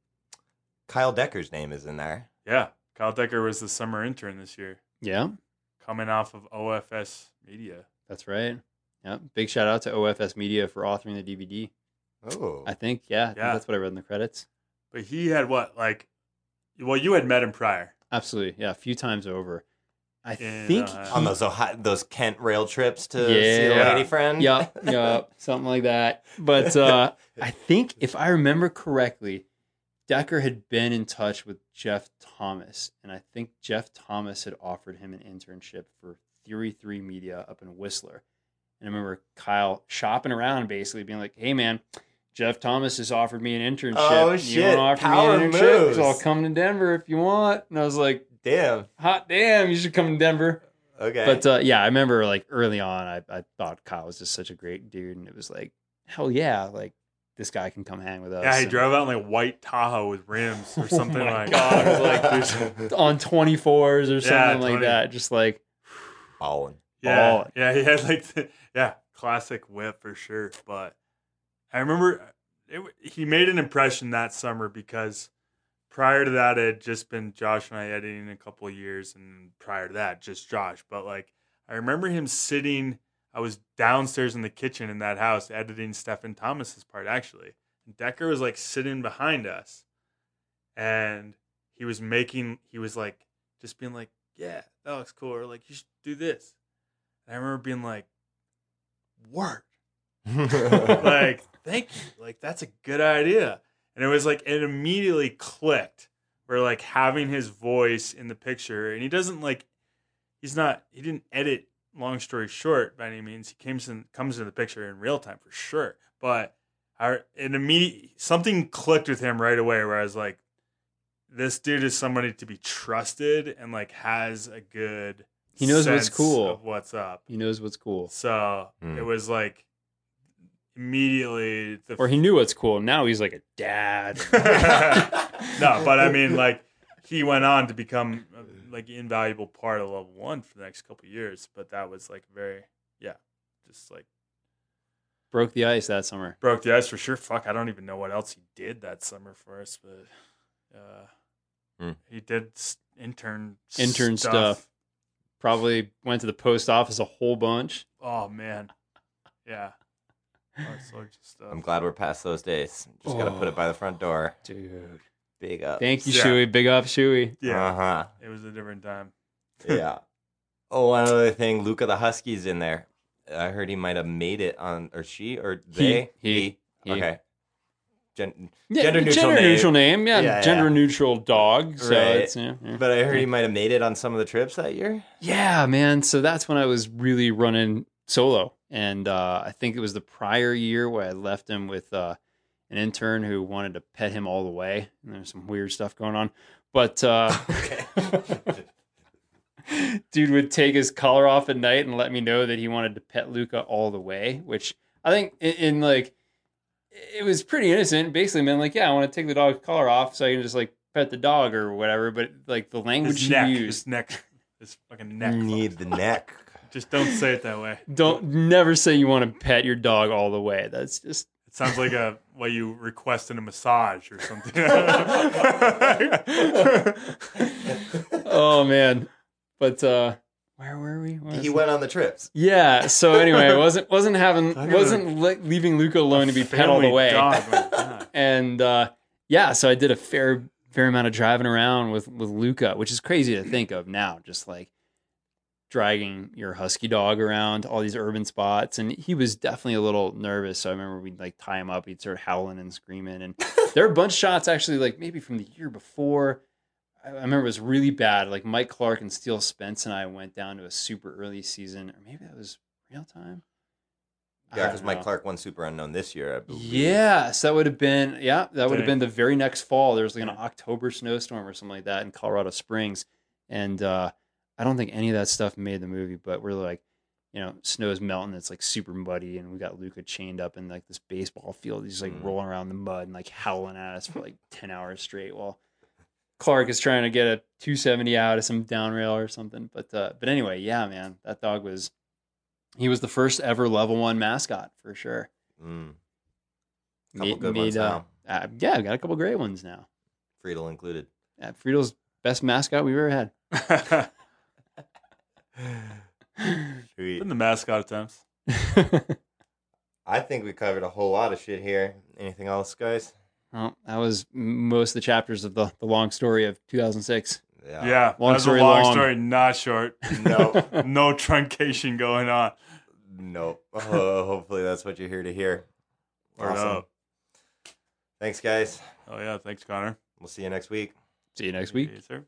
Kyle Decker's name is in there. Yeah. Kyle Decker was the summer intern this year, Yeah, coming off of O F S Media. that's right. Yeah, big shout out to O F S Media for authoring the D V D. Oh. I think, yeah, I think Yeah. that's what I read in the credits. But he had what like, well, you had met him prior. Absolutely, yeah, a few times over. I In, think uh, On those Ohio, those Kent rail trips to see the Yeah. lady friend. yeah, yeah, something like that. But uh, I think if I remember correctly, Decker had been in touch with Jeff Thomas, and I think Jeff Thomas had offered him an internship for Theory three Media up in Whistler. And I remember Kyle shopping around, basically being like, "Hey, man, Jeff Thomas has offered me an internship. Oh, You shit. want to offer Power me an internship? moves. So I'll come to Denver if you want." And I was like, Damn. "Hot damn, you should come to Denver." Okay. But uh, yeah, I remember like early on, I, I thought Kyle was just such a great dude, and it was like, hell yeah, like this guy can come hang with us. Yeah, he And drove out in like white Tahoe with rims or something Oh my like. God, it was like There's- on twenty-fours or Yeah, something like twenty. that. Just like, Ballin'. Yeah, Ball. yeah, he had like the, yeah, classic whip for sure. But I remember it, he made an impression that summer because prior to that, it had just been Josh and I editing a couple of years, and prior to that, just Josh. But like, I remember him sitting. I was downstairs in the kitchen in that house editing Stephen Thomas's part actually. And Decker was like sitting behind us, and he was making. He was like just being like, "Yeah, that looks cool," or like, "You should do this." And I remember being like, "Word." Like, thank you. Like, that's a good idea. And it was like, it immediately clicked. Where like having his voice in the picture, and he doesn't like, he's not, he didn't edit Long Story Short by any means. He comes in, comes into the picture in real time for sure. But I, it immediately, something clicked with him right away where I was like, this dude is somebody to be trusted and like has a good, He knows what's sense cool. of what's up. he knows what's cool. So Mm. it was like, immediately the Or he knew what's cool. Now he's like a dad. no, but I mean, like he went on to become a, like an invaluable part of level one for the next couple of years. But that was like very, yeah, just like Broke the ice that summer. broke the ice for sure. Fuck, I don't even know what else he did that summer for us, but uh, Hmm. he did s- intern Intern stuff. Probably went to the post office a whole bunch. Oh man, yeah. All sorts of stuff. I'm glad we're past those days. Just got to put it by the front door. Dude. Big up. Thank you, Yeah. Shuey. Big up, Shuey. Yeah, Uh-huh. it was a different time. Yeah. Oh, one other thing. Luca the Husky's in there. I heard he might have made it on, or she, or they. He. He. Okay. Gen- Yeah, Gender neutral gender name. neutral name. Yeah, Yeah, gender yeah. neutral dog. So Right. it's yeah, yeah. But I heard he might have made it on some of the trips that year. Yeah, man. So that's when I was really running solo. And uh, I think it was the prior year where I left him with uh, an intern who wanted to pet him all the way. And there's some weird stuff going on. But uh, dude would take his collar off at night and let me know that he wanted to pet Luca all the way, which I think in, in like, it was pretty innocent. Basically, man, like, yeah, I want to take the dog's collar off so I can just like pet the dog or whatever. But like the language His he neck, used. his neck, his fucking neck. Need the neck. Just don't say it that way. Don't never say you want to pet your dog all the way. That's just It sounds like a what you requested a massage or something. oh man. But uh where were we? Where was He it? went on the trips. Yeah. So anyway, I wasn't wasn't having Talk about wasn't le- leaving Luca alone to be pet all the Family way. dog, my God. And uh yeah, so I did a fair fair amount of driving around with with Luca, which is crazy to think of now. Just like dragging your husky dog around all these urban spots, and he was definitely a little nervous. So I remember we'd like tie him up, he'd start howling and screaming. And there were a bunch of shots actually, like maybe from the year before. I I remember it was really bad. Like Mike Clark and Steele Spence and I went down to a super early season, or maybe that was real time. I Yeah, don't because Mike know. Clark won Super Unknown this year, I believe. Yeah, so that would have been yeah, that would have Dang. been the very next fall. There was like an Yeah. October snowstorm or something like that in Colorado Springs, and uh, I don't think any of that stuff made the movie. But we're like, you know, snow's melting. It's like super muddy, and we got Luca chained up in like this baseball field. He's like Mm. rolling around in the mud and like howling at us for like ten hours straight while Clark is trying to get a two seventy out of some down rail or something. But uh, but anyway, yeah, man, that dog was. He was the first ever level one mascot for sure. Mm. Couple Made- good made, ones uh, now. Uh, yeah, I've got a couple great ones now. Friedel included. Yeah, Friedel's best mascot we've ever had. Sweet. Been the mascot attempts. I think we covered a whole lot of shit here. Anything else, guys? Well, that was m- most of the chapters of the, the long story of two thousand six. Yeah, Long that was a story long long. story, not short. No. No truncation going on. No. Oh, hopefully that's what you're here to hear. Word Awesome. up. Thanks, guys. Oh yeah, thanks, Connor. We'll see you next week. See you next week. Yes, sir.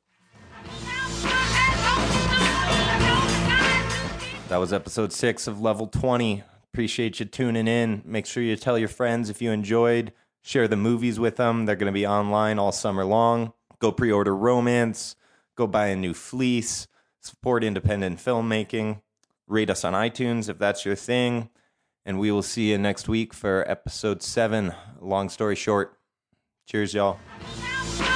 That was episode six of Level twenty. Appreciate you tuning in. Make sure you tell your friends if you enjoyed. Share the movies with them. They're going to be online all summer long. Go pre-order Romance. Go buy a new fleece. Support independent filmmaking. Rate us on iTunes if that's your thing. And we will see you next week for episode seven. Long story short. Cheers, y'all. Now